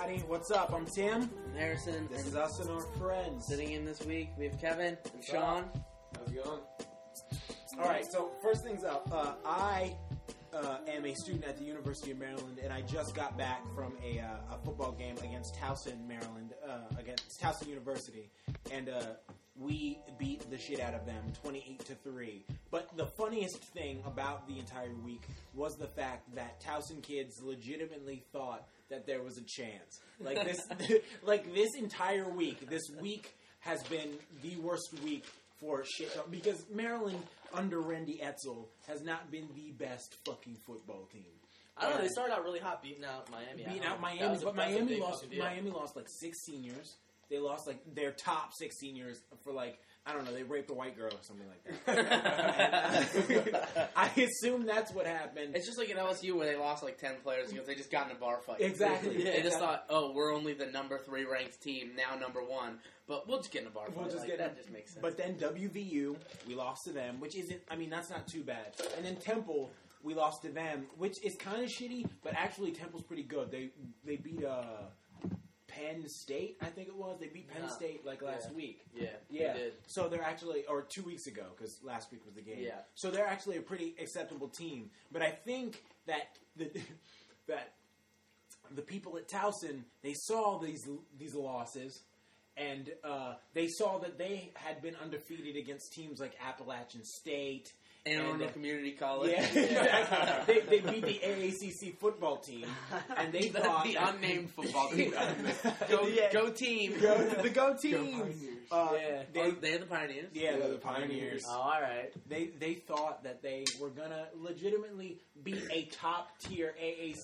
everybody. What's up? I'm Tim. I'm Harrison. This is us and our friends. Sitting in this week, we have Kevin and Sean. How's it going? All right, so first things up. I am a student at the University of Maryland, and I just got back from a football game against Towson, Maryland, against Towson University, and we beat the shit out of them, 28-3. But the funniest thing about the entire week was the fact that Towson kids legitimately thought that there was a chance. Like this, like this entire week. This week has been the worst week for shit because Maryland under Randy Edsall has not been the best fucking football team. I don't know. They started out really hot, beating out Miami. But Miami lost. Miami lost like 6 seniors. They lost like their top 6 seniors for like, I don't know, they raped a white girl or something like that. I assume that's what happened. It's just like at LSU where they lost like 10 players because they just got in a bar fight. Exactly. They just thought, oh, we're only the number 3 ranked team, now number 1, but we'll just get in a bar fight. That just makes sense. But then WVU, we lost to them, which isn't, I mean, that's not too bad. And then Temple, we lost to them, which is kind of shitty, but actually Temple's pretty good. They beat Penn State, I think it was. They beat Penn State like last week. Yeah. They did. So they're actually, or 2 weeks ago, because last week was the game. Yeah. So they're actually a pretty acceptable team. But I think that the people at Towson, they saw these losses, and they saw that they had been undefeated against teams like Appalachian State. Anne Arundel Community College. Yeah, exactly. They beat the AACC football team, and they thought the unnamed football team. Go team. The Go team. They're the Pioneers. Yeah, they're the Pioneers. Oh, all right. They thought that they were gonna legitimately be a top tier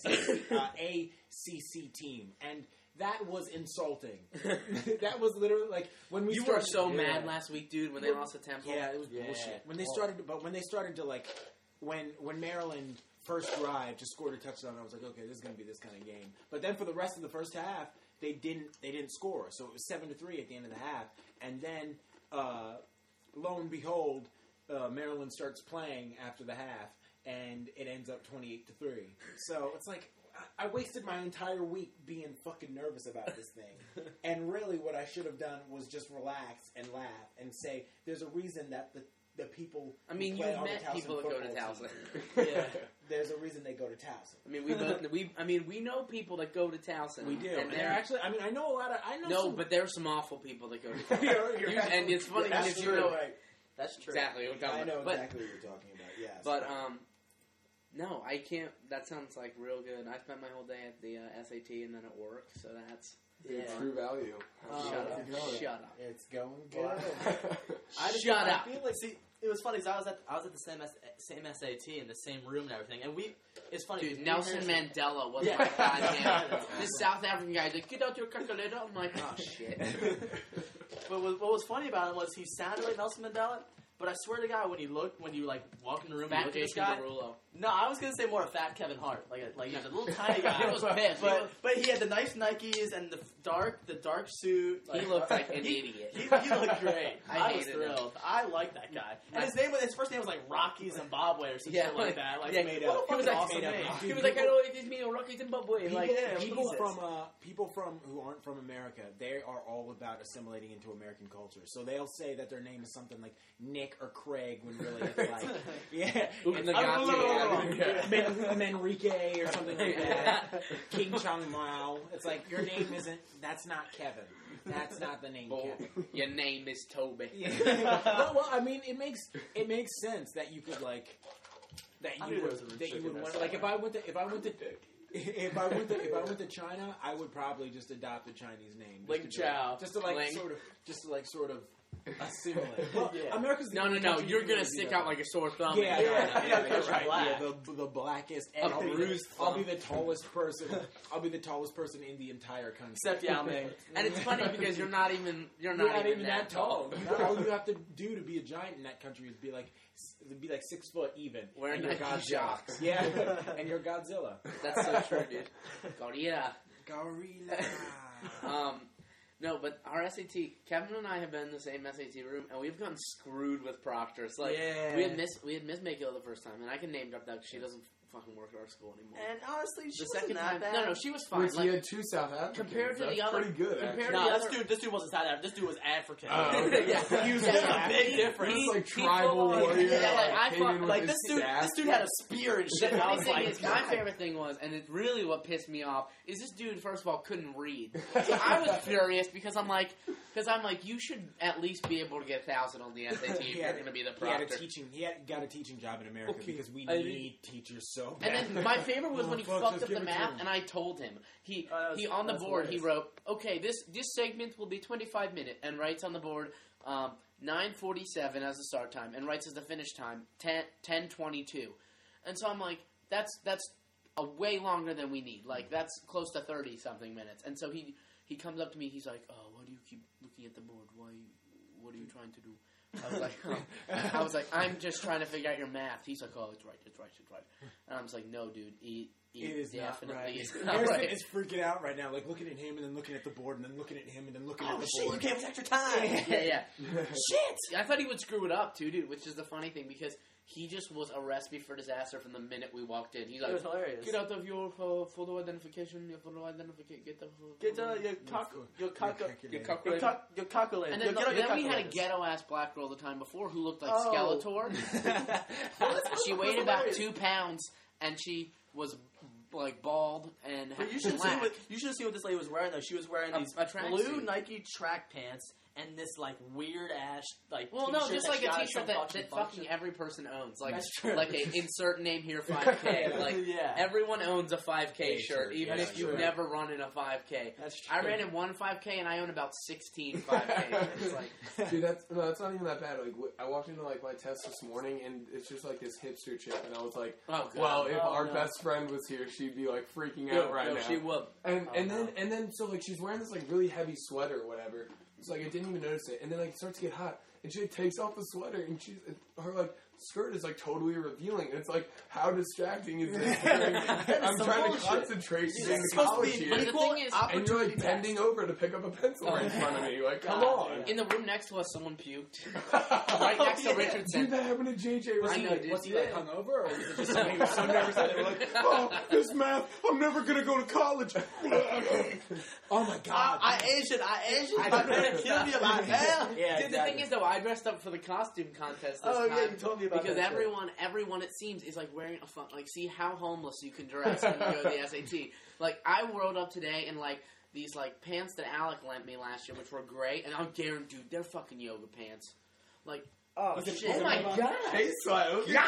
ACC team, and that was insulting. That was literally like when we. You were so mad last week, dude, when they lost to Temple. Yeah, it was bullshit. When they started to like, when Maryland first arrived, just scored a touchdown, I was like, okay, this is gonna be this kind of game. But then for the rest of the first half, they didn't score, so it was 7-3 at the end of the half, and then lo and behold, Maryland starts playing after the half, and it ends up 28-3. So it's like. I wasted my entire week being fucking nervous about this thing. And really what I should have done was just relax and laugh and say, there's a reason that the people... I mean, you've met people that go to Towson. Yeah. There's a reason they go to Towson. I mean, we know people that go to Towson. We do. And they're actually... I mean, I know a lot of... but there are some awful people that go to Towson. And it's funny because you know... Right. That's true. Exactly. I know exactly what you're talking about, yes. But, no, I can't. That sounds like real good. I spent my whole day at the SAT and then at work, so that's True value. Shut up. It's going good. Shut up. I feel like, see, it was funny because I was at the same SAT in the same room and everything, and it's funny. Dude, Nelson Mandela was like, goddamn. This South African guy's like, get out your calculator. I'm like, oh shit. But what was funny about him was he sounded like Nelson Mandela. But I swear to God, when you walk in the room, and you look at this guy. No, I was gonna say more a fat Kevin Hart, like he was a little tiny guy. He was pissed, but he had the nice Nikes and the dark suit. He looked like an idiot. He looked great. I was thrilled. Him. I liked that guy. And his first name was like Rocky Zimbabwe or some shit like that. Like made up. He was like awesome name. He was like, hello, it is me, Rocky Zimbabwe. People who aren't from America, they are all about assimilating into American culture. So they'll say that their name is something like Nick or Craig when really it's like Manrique or something like that. King Chong Mao. It's like your name isn't. That's not Kevin. That's not the name. Kevin. Your name is Toby. Yeah. well, I mean, it makes sense that you could like that you would want like if I went to China, I would probably just adopt a Chinese name. Ling Chow. Just to sort of assimilate. Well, America's no. You're gonna stick out like a sore thumb. The blackest. I'll be the tallest person. I'll be the tallest person in the entire country, except Yao Ming. And it's funny because you're not even that tall. All you have to do to be a giant in that country is be like 6 foot even. Wearing your Godzilla. Yeah, and you're Godzilla. That's so true, dude. Gorilla. No, but our SAT, Kevin and I have been in the same SAT room, and we've gotten screwed with proctors. Like, we had Miss Maykill the first time, and I can name drop that because she doesn't fucking work at our school anymore. And honestly, she The wasn't second that time, bad. no, she was fine. Which Like, he had 2 South Africans. compared to That's the other- pretty good. compared Actually. to the this dude wasn't South African. This dude was African. Oh, okay. Yeah. He was a big difference. He's like he tribal full-on- warrior. yeah, like, I came thought- in with Like his this staff. dude had a spear and shit. The And I funny was thing like, is, my favorite thing was, and it's really what pissed me off, is this dude, first of all, couldn't read. So I was furious because I'm like, you should at least be able to get 1,000 on the SAT if you're going to be the proctor. He got a teaching job in America because we I need teachers so bad. And then my favorite was when he fuck, fucked just up the give it to math, him. and I told him. He on the that's board he hilarious. wrote, okay, this segment will be 25 minutes, and writes on the board 9:47 as the start time, and writes as the finish time 10:22. And so I'm like, that's a way longer than we need. Like that's close to 30 something minutes. And so he comes up to me, he's like, oh, why do you keep looking at the board? What are you trying to do? I was like, I'm just trying to figure out your math. He's like, oh, it's right. And I was like, no, dude, it is definitely not right. is not Harrison right. is freaking out right now, like looking at him and then looking at the board and then looking at him and then looking at the shit, board. you gave us extra time. Yeah. Shit. I thought he would screw it up too, dude. Which is the funny thing because he just was a recipe for disaster from the minute we walked in. He's It like, was hilarious. get out of your photo identification. Your photo identification. Get your calculator. And then, we had a ghetto ass black girl the time before who looked like Oh. Skeletor. She That's weighed about hilarious. 2 pounds and she was like bald and But you should black. see what this lady was wearing though. She was wearing these a tracksuit. blue Nike track pants and this like weird ass like Well, t-shirt no, just that like she a got at T-shirt some that function. fucking every person owns, like That's true. like a insert name here 5K. Like Yeah. everyone owns a 5K shirt, shirt, even yeah, if you've sure. never run in a 5K. That's true. I ran in one 5K and I own about 16 5K shirts. Like, Dude, that's not even that bad. Like, I walked into like my test this morning, and it's just like this hipster chick, and I was like, oh, God. "Well, if our no. best friend was here, she'd be like freaking Yo, out right now." she would. And no. then so like she's wearing this like really heavy sweater or whatever. It's like I didn't even notice it, and then like it starts to get hot, and she like, takes off the sweater, and her like skirt is like totally revealing. It's like how distracting is this? I'm some trying to bullshit. concentrate Dude, during it's the supposed to college be year. But the thing is, And you're like bending over to pick up a pencil right in front of me. Like, come God, on. in the room next to us, someone puked. Right next to Richardson. Dude, that happened to JJ. Was I he, know, dude. was he like hungover, or was it just something so nervous that they were like, "Oh, this math, I'm never gonna go to college." Oh my god! I Asian. I'm gonna kill you, my man. Yeah, Dude, the thing is, though, I dressed up for the costume contest this Oh, time. yeah, you told me about because that, everyone, it seems, is like wearing a fun. Like, see how homeless you can dress when you go to the SAT. Like, I rolled up today in like these like pants that Alec lent me last year, which were great, and I'm guaranteed, dude, they're fucking yoga pants. Like, Oh, shit. Oh my god! Hey, Sly, okay.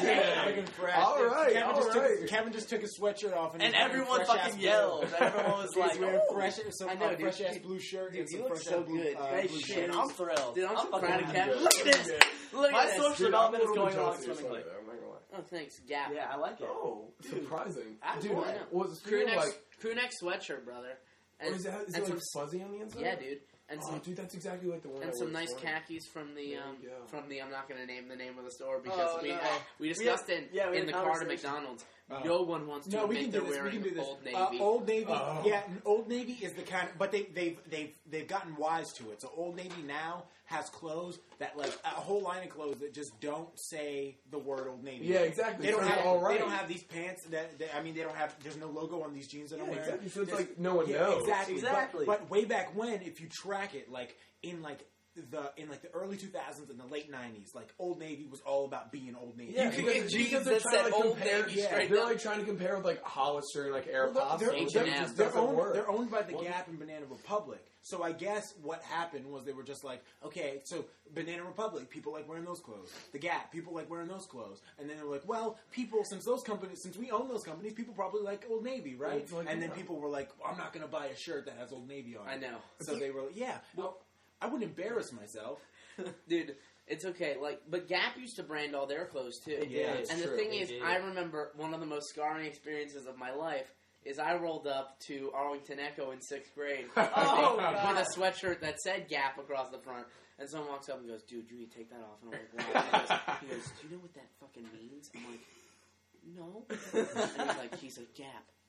All right, Kevin just took his sweatshirt off, and everyone fucking yelled. Everyone was like, He's wearing "Oh." fresh, some I know, dude. fresh ass blue shirt. Dude, and you some look fresh so ass blue, good. Hey, blue shit, shoes. I'm thrilled. Dude, I'm so fucking proud of happy. Kevin. Look at this. Look My at this. social development is going along swimmingly. Oh, thanks, Gap. Yeah, I like it. Oh, surprising. I Dude, know. was Crew it neck, like... crew neck sweatshirt, brother. Or is it and like fuzzy on the inside? yeah, dude. And Oh, some dude, that's exactly like the one. and I some wore nice this morning. khakis from the There you go. I'm not going to name the name of the store because Oh, no. we discussed we in had the a car to conversation. McDonald's. Oh. No one wants to No, we can admit do they're this. We wearing can do this. Old Navy. Old Navy, Oh. yeah. Old Navy is the kind, but they've gotten wise to it. So Old Navy now has clothes that like a whole line of clothes that just don't say the word Old Navy. Yeah, exactly. They don't So have they're all right. They don't have these pants that I mean, they don't have. There's no logo on these jeans that I'm Yeah, wearing. exactly. So it's There's- like no one yeah, knows. Exactly. Exactly. But way back when, if you track it, like in the early 2000s and the late 90s, like Old Navy was all about being Old Navy. Yeah, You could get jeans they're that trying to said like Old compare. Navy Yeah, straight they're up. like trying to compare with like Hollister and like Aeropostale. They're, It they're, just they're, doesn't owned, work. they're owned by the Gap and Banana Republic. So I guess what happened was they were just like, okay, so Banana Republic, people like wearing those clothes. The Gap, people like wearing those clothes. And then they were like, well, people, since we own those companies, people probably like Old Navy, right? It's like, and then yeah. people were like, I'm not going to buy a shirt that has Old Navy on it. I know. So they were like, yeah, well, I wouldn't embarrass myself. Dude, it's okay. Like, but Gap used to brand all their clothes too. Yeah, it's and true. the thing They is, did. I remember one of the most scarring experiences of my life is I rolled up to Arlington Echo in 6th grade Oh, with God. a sweatshirt that said Gap across the front. And someone walks up and goes, dude, you need to take that off. And I'm like, why? He goes, do you know what that fucking means? I'm like, no. And he's like, Gap.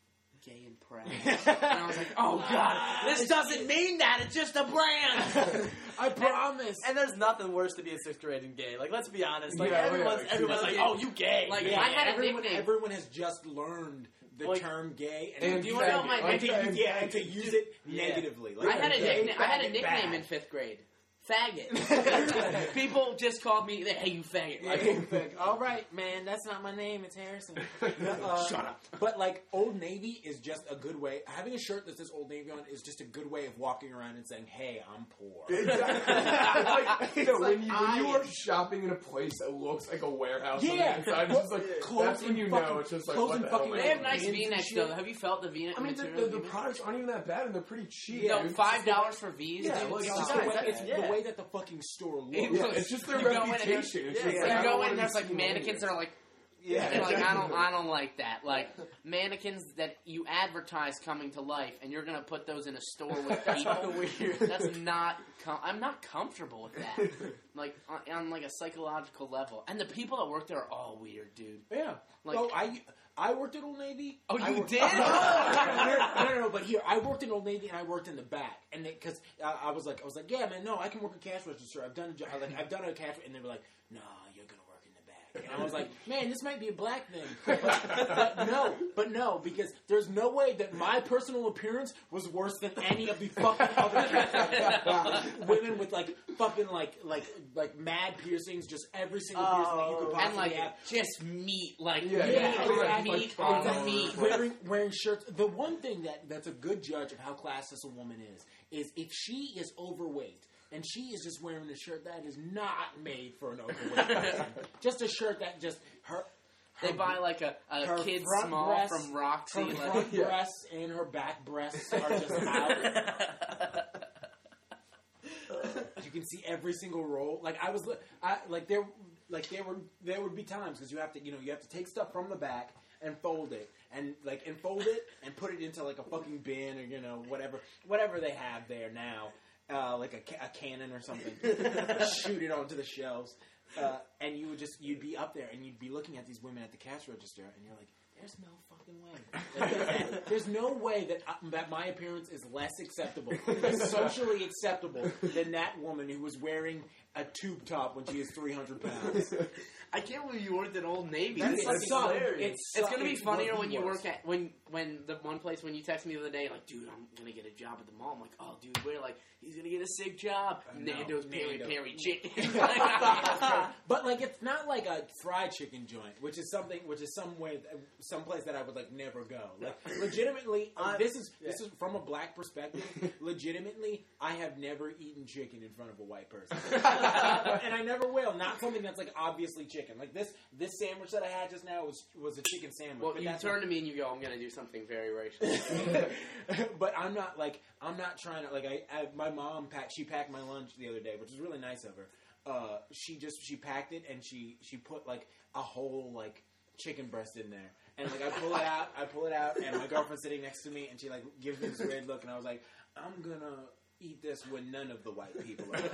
gay and proud. And I was like, oh god, this doesn't mean that. It's just a brand. I promise. And there's nothing worse to be in 6th grade and gay. Like, let's be honest. Like, Yeah, everyone's like, oh, you gay. Like, Yeah, I had a everyone, nickname. everyone has just learned the Like, term gay, and do you want to know faggot. my Like, nickname? and to use it negatively. Like, I had a gay, nickname. I had a faggot, nickname bad. in 5th grade. Faggot. People just called me, "Hey, you faggot!" Like, All right, man, that's not my name. It's Harrison. Shut up. But like, Old Navy is just a good way. Having a shirt that says Old Navy on is just a good way of walking around and saying, "Hey, I'm poor." Like, you know, when you I- are shopping in a place that looks like a warehouse Yeah. on the inside, it's just like, Clothes that's when and you fucking- know it's just like, clothes what and the hell, fucking- man? They have nice Pins and V-necks shit. though. Have you felt the V-neck I mean, material? the products aren't even that bad, and they're pretty cheap. No, dude. $5 for V's. Yeah, dude. like, It's it's just just the the way- It's the way that the fucking store looks. It Yeah, looks- it's just their you go in and reputation. there's- It's yeah, just yeah. like, You I go don't in, wanna there's be like seen mannequins that later. are like, Yeah. and like I don't like that. Like mannequins that you advertise coming to life, and you're gonna put those in a store with people. weird. That's not. I'm not comfortable with that. Like on like a psychological level, and the people that work there are all weird, dude. Yeah. Like- Well, I worked at Old Navy. Oh, I you worked- did? No. But here, I worked in Old Navy and I worked in the back, and because I was like, yeah, man, no, I can work a cash register. I've done a job. Like, I've done a cash, and they were like, no, you're gonna work in the back. And I was like, man, this might be a black thing, but no, because there's no way that my personal appearance was worse than any of the fucking other women with like fucking like mad piercings, just every single piercing that you could possibly And like have. just meat, like Yeah, exactly. meat on the Exactly. meat. Wearing shirts. The one thing that's a good judge of how classist a woman is if she is overweight and she is just wearing a shirt that is not made for an overweight person. Just a shirt that just her. They buy like a her kid front small breasts- from Roxy. Her Like, front breasts and her back breasts are just out. You can see every single roll. Like there would be times because you have to take stuff from the back and fold it and put it into like a fucking bin or whatever they have there now, like a cannon or something. Shoot it onto the shelves, and you'd be up there and you'd be looking at these women at the cash register and you're like, there's no fucking way. Like, there's no way that my appearance is less acceptable, socially acceptable, than that woman who was wearing a tube top when she is 300 pounds. I can't believe you worked at Old Navy. That's Dude, fucking hilarious. It's gonna be It's funnier what when he you was. work at when the one place when you text me the other day like, dude, I'm gonna get a job at the mall. I'm like, oh, dude, where? Like, he's gonna get a sick job. Nando's Peri Nando. Peri chicken. But like, it's not like a fried chicken joint, which is some place that I would like never go. Like, legitimately, this is from a black perspective. Legitimately, I have never eaten chicken in front of a white person, and I never will. Not something that's like obviously chicken. Like this sandwich that I had just now was a chicken sandwich. Well, but you that's turn to me and you go, I'm gonna do something very racial. but I'm not trying to like. My mom packed my lunch the other day, which was really nice of her. She packed it and she put like a whole like chicken breast in there, and like I pull it out, and my girlfriend's sitting next to me, and she like gives me this weird look, and I was like, I'm gonna eat this when none of the white people are.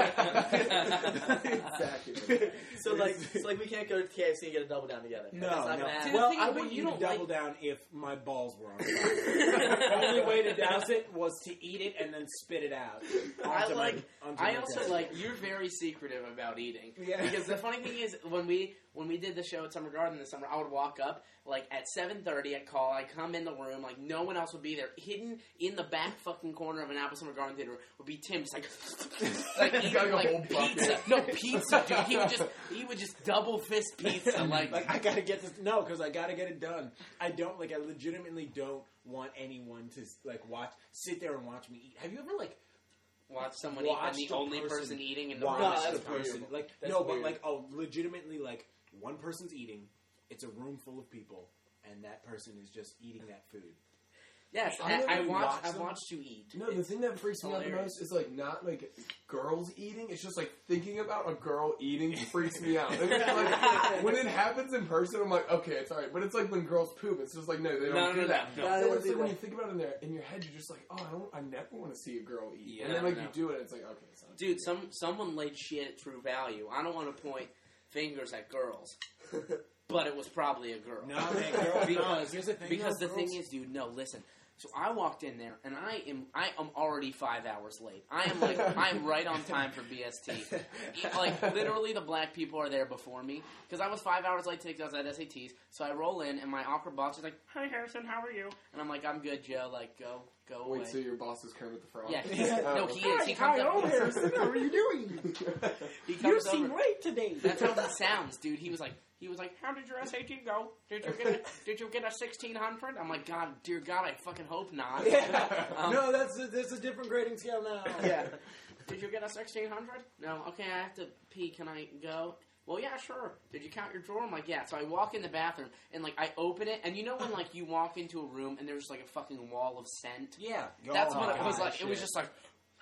Exactly. So like we can't go to KFC and get a double down together. No, That's not no. gonna happen. the Well, thing I is, when would you eat a don't double like- down if my balls were on fire. The only way to douse it was to eat it and then spit it out. onto my I desk. also like, you're very secretive about eating. Yeah. Because the funny thing is, when we did the show at Summer Garden this summer, I would walk up, like, at 7:30, I'd call, I'd come in the room, like, no one else would be there. Hidden in the back fucking corner of an Apple Summer Garden Theater would be Tim, just like eating, Got a like, whole bucket. pizza. No, pizza, dude. He would just double fist pizza, like I gotta get this. No, because I gotta get it done. I legitimately don't want anyone to like sit there and watch me eat. Have you ever like watch someone eat, and watched the a only person eating in the room watch is the just person? Like That's no, weird. but like legitimately like one person's eating. It's a room full of people, and that person is just eating that food. Yes, I never I watched watched them. you eat. No, the thing that freaks me out the hilarious. most is like not like girls eating. It's just like thinking about a girl eating freaks me out. Like, when it happens in person, I'm like, okay, it's alright. But it's like when girls poop, it's just like no, they don't do that. No. No, it's like when you think about it in your head, you're just like, oh, I never want to see a girl eat. Yeah, and then like no. you do it, it's like okay, it's not Dude, someone laid shit at True Value. I don't want to point fingers at girls, but it was probably a girl. No, man, girl, because here's the thing. Because no, the thing girls- is, dude, no, listen. So I walked in there, and I am already 5 hours late. I'm right on time for BST. Like, literally, the black people are there before me. Because I was 5 hours late today because I was at SATs. So I roll in, and my awkward boss is like, "Hi, Harrison, how are you?" And I'm like, "I'm good, Joe. Like, go away." Wait, so your boss is Kermit the Frog? Yeah. No, he is. He comes Hi, Harrison, how are you doing? He comes You over. seem late today. That's how he sounds, dude. He was like, "How did your SAT go? Did you get a 1600?" I'm like, "God, dear God, I fucking hope not." Yeah. No, that's a different grading scale now. Yeah. Did you get a 1600? No. Okay, I have to pee. Can I go? Well, yeah, sure. Did you count your drawer? I'm like, yeah. So I walk in the bathroom and like I open it, and you know when like you walk into a room and there's like a fucking wall of scent. Yeah. That's what it was like. Shit. It was just like,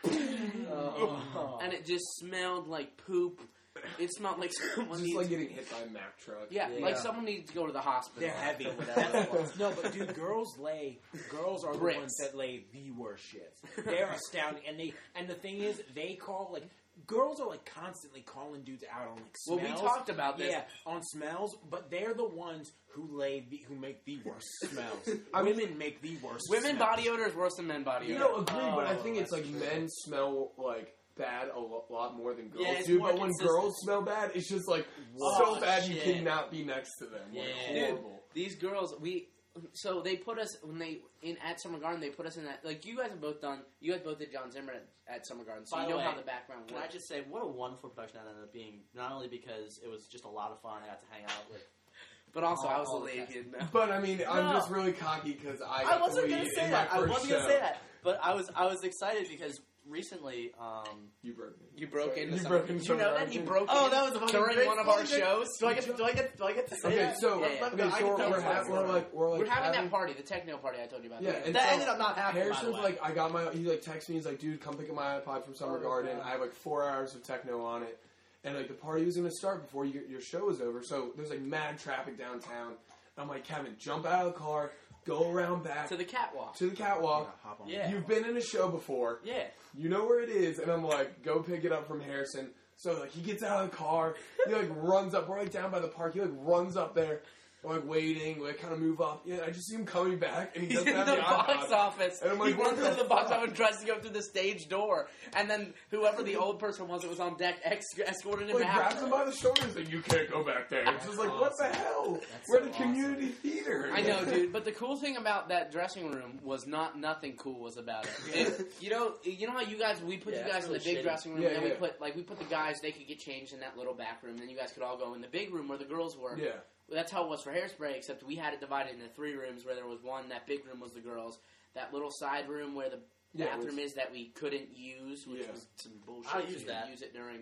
and it just smelled like poop. It smelled like someone just like getting hit by a Mack truck. Yeah, like someone needed to go to the hospital. They're heavy. No, but dude, girls are the ones that lay the worst shits. They're astounding, and the thing is, they call like. Girls are like constantly calling dudes out on like smells. Well, we talked about this. Yeah, on smells, but they're the ones who make the worst smells. Women make the worst. Women smells. body odor is worse than men body odor. No, agree, but I think it's like men smell like bad a lot more than girls do. But when girls smell bad, it's just like so bad you cannot be next to them. Yeah. Like, horrible. Dude, these girls, so they put us at Summer Garden. They put us in that. Like you guys have both done. You guys both did John Zimmer at Summer Garden, so you know how the background works. Can I just say what a wonderful production that ended up being? Not only because it was just a lot of fun, I got to hang out with. But also, I was a lady kid. But I mean, I'm just really cocky because I wasn't going to say that. I wasn't going to say that. But I was excited because recently, you broke me. You broke into you something. broke into Did you know that he broke? Oh, that was during one of our shows. Do I get to say that? So we're having that party, the techno party I told you about. Yeah, and that ended up not happening. Harrison's like, he like texts me. He's like, dude, come pick up my iPod from Summer Garden. I have like 4 hours of techno on it, and like the party was gonna start before your show was over. So there's like mad traffic downtown. I'm like, Kevin, jump out of the car. Go around back to the catwalk. Yeah. You've been in a show before. Yeah. You know where it is. And I'm like, go pick it up from Harrison. So like he gets out of the car. He like runs up. We're like down by the park. He like runs up there. I'm like waiting. We like kind of move up. Yeah. I just see him coming back, and he doesn't have the the box office. And I'm like, he runs into the box office and tries to go through the stage door. And then whoever the old person was that was on deck escorted him out. Grabs him by the shoulders and you can't go back there. It's just like, what the hell? We're at a community theater. I know, dude. But the cool thing about that dressing room was nothing cool was about it. You know how you guys we put you guys in the big dressing room, and we put the guys, they could get changed in that little back room, and then you guys could all go in the big room where the girls were. Yeah. That's how it was for Hairspray, except we had it divided into 3 rooms where there was one, that big room was the girls, that little side room where the bathroom is that we couldn't use, which was some bullshit. I used that. Use it during...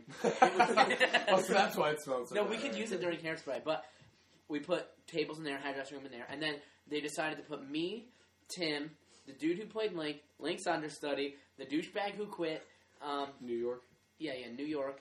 So that's why it smells so No, bad. we could use it during Hairspray, but we put tables in there, had a dressing room in there, and then they decided to put me, Tim, the dude who played Link, Link's understudy, the douchebag who quit, New York? Yeah, New York,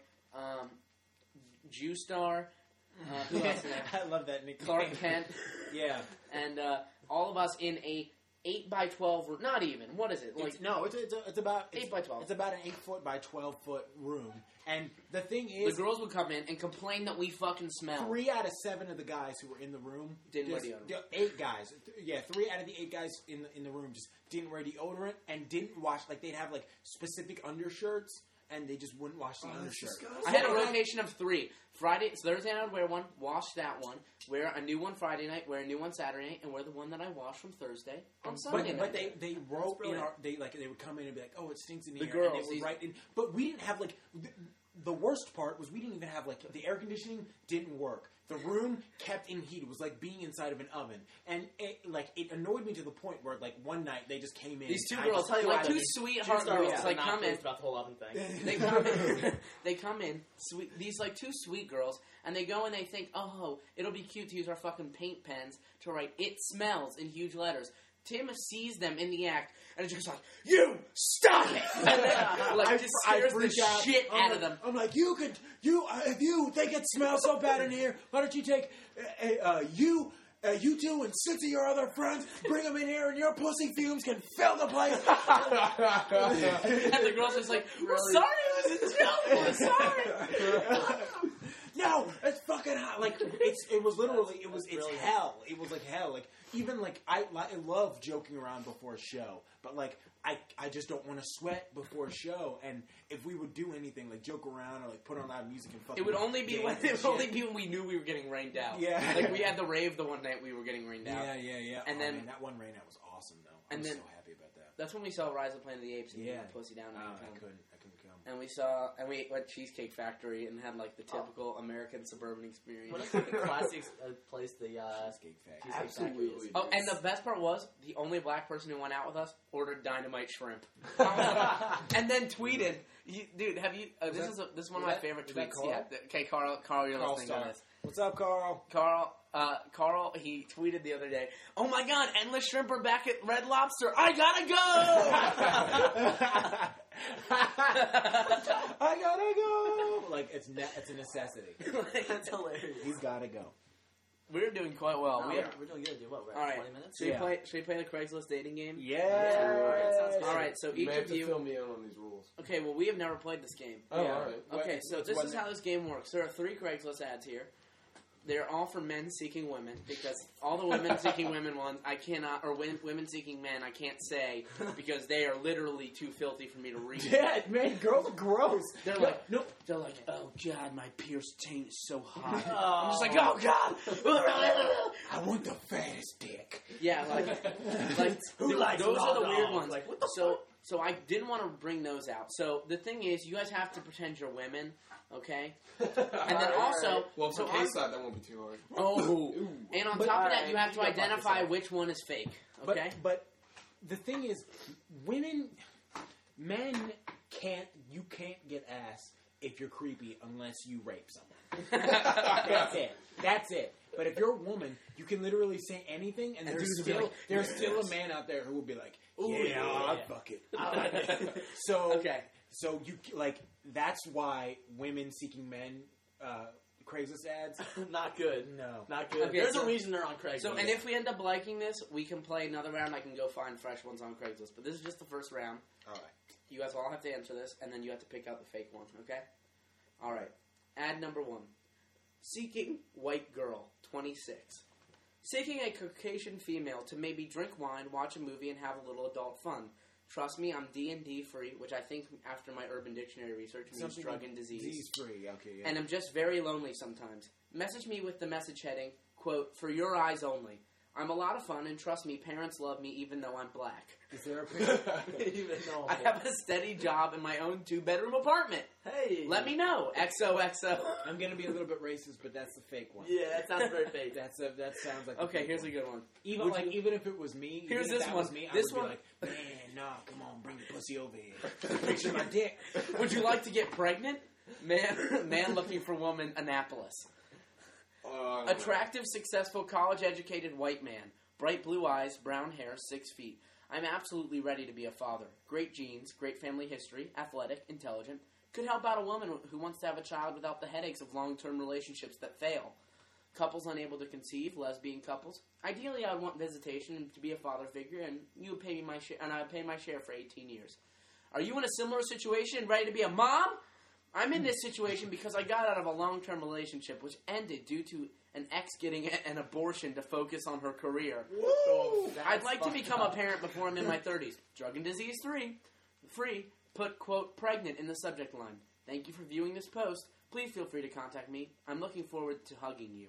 Jew Star, who else in there? I love that nickname. Clark Kent. Yeah. And all of us in a 8x12 room. Not even. What is it? It's about 8x12. It's about an 8-foot by 12-foot room. And the thing is, the girls would come in and complain that we fucking smell. 3 out of 7 of the guys who were in the room didn't wear deodorant. 8 guys. 3 out of the 8 guys in the room just didn't wear deodorant and didn't wash. Like they'd have like specific undershirts. And they just wouldn't wash the undershirt. I had a rotation of 3. Thursday night I would wear one, wash that one, wear a new one Friday night, wear a new one Saturday night, and wear the one that I washed from Thursday on Sunday night. But they wrote in they would come in and be like, oh, it stinks in here. The girls, and they would write in. But we didn't have like the worst part was we didn't even have like the air conditioning didn't work. The room kept in heat. It was like being inside of an oven, and it annoyed me to the point where like one night they just came in. These 2 girls, like 2 sweetheart girls, like come in. About the whole oven thing. They come in. They come in. These like 2 sweet girls, and they go and they think, oh, it'll be cute to use our fucking paint pens to write "It smells" in huge letters. Tim sees them in the act, and it's just like, you stop it! And then, like, just scares the shit out of them. I'm like, if you think it smells so bad in here, why don't you take you 2 and 6 of your other friends, bring them in here, and your pussy fumes can fill the place. And the girl's just like, we're sorry, it was a joke, we're sorry. no, it's fucking hot. Like it was literally it's hell. It was like hell. Like even like I love joking around before a show, but like I just don't want to sweat before a show. And if we would do anything like joke around or like put on loud music and fucking, it would only be when we knew we were getting rained out. Yeah, like we had the rave the one night we were getting rained out. Yeah. And then man, that one rain out was awesome though. I'm so happy about that. That's when we saw Rise of Planet of the Apes and Pussy Down. I couldn't come. And we went Cheesecake Factory and had like the typical American suburban experience. What a classic place the Cheesecake Factory. Absolutely. Oh, and the best part was the only black person who went out with us ordered dynamite shrimp, and then tweeted, "Dude, have you? This is one of my favorite tweets." Yeah. Okay, Carl, you're listening to this. What's up, Carl? Carl, he tweeted the other day, "Oh my God, Endless Shrimp are back at Red Lobster. I gotta go." I gotta go. Like it's a necessity. That's hilarious. He's gotta go. We're doing quite well. No, we're doing good. What? We're at 20 minutes. Should we play the Craigslist dating game? Yeah. All right. So each of you fill me in on these rules. Okay. Well, we have never played this game. Oh, all right. Okay. So this is how this game works. There are 3 Craigslist ads here. They're all for men seeking women, because all the women seeking women ones I cannot, or women seeking men I can't say, because they are literally too filthy for me to read. Yeah, man, girls are gross. They're like, they're like, oh God, my pierced taint is so hot. I'm just like, oh God, I want the fattest dick. Yeah, like who likes those are the dogs? weird ones. Like, what the fuck? So I didn't want to bring those out. So the thing is, you guys have to pretend you're women, okay? And then also, well, for K-Side, that won't be too hard. Oh, and on top of that, you have to identify which one is fake. Okay, but the thing is, men can't get ass if you're creepy unless you rape someone. That's it. But if you're a woman, you can literally say anything, and there's still a man out there who will be like, I'll fuck it. So you like that's why women seeking men Craigslist ads not good. No, not good. Okay, There's a reason they're on Craigslist. So, and if we end up liking this, we can play another round. I can go find fresh ones on Craigslist. But this is just the first round. All right. You guys all have to answer this, and then you have to pick out the fake one. Okay. All right. Ad number 1. Seeking white girl, 26. Seeking a Caucasian female to maybe drink wine, watch a movie, and have a little adult fun. Trust me, I'm D&D free, which I think after my Urban Dictionary research means drug and disease. Disease free, okay, yeah. And I'm just very lonely sometimes. Message me with the message heading, quote, for your eyes only. I'm a lot of fun, and trust me, parents love me even though I'm black. Is there a picture? I have a steady job in my own 2-bedroom apartment. Hey. Let me know. XOXO. I'm going to be a little bit racist, but that's the fake one. Yeah, that sounds very fake. That sounds like okay, here's a good one. Even if it was me, here's this one. Me, this I would one. Be like, man, nah, come on, bring the pussy over here. Picture my dick. Would you like to get pregnant? Man looking for woman, Annapolis. Attractive, successful, college-educated white man. Bright blue eyes, brown hair, 6 feet. I'm absolutely ready to be a father. Great genes, great family history, athletic, intelligent. Could help out a woman who wants to have a child without the headaches of long-term relationships that fail. Couples unable to conceive, lesbian couples. Ideally, I would want visitation to be a father figure, and you would pay me my share, and I would pay my share for 18 years. Are you in a similar situation and ready to be a mom? I'm in this situation because I got out of a long-term relationship which ended due to an ex getting an abortion to focus on her career. Woo! I'd like to become a parent before I'm in my 30s. Drug and disease free. Put, quote, pregnant in the subject line. Thank you for viewing this post. Please feel free to contact me. I'm looking forward to hugging you.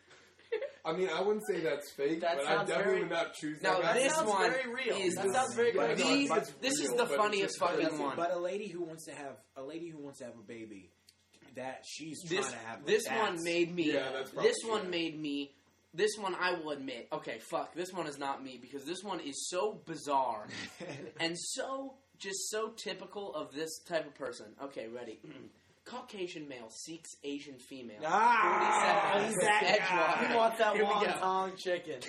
I mean, I wouldn't say that's fake, but I definitely would not choose that. Now, this one very real. is that sounds very good. This is the funniest fucking one. But a lady who wants to have a baby, that she's trying to have. This one made me. Yeah, that's this one made me. This one I will admit. Okay, fuck. This one is not me because this one is so bizarre and so typical of this type of person. Okay, ready. Caucasian male seeks Asian female. 47. He's that guy. He wants that wonton chicken.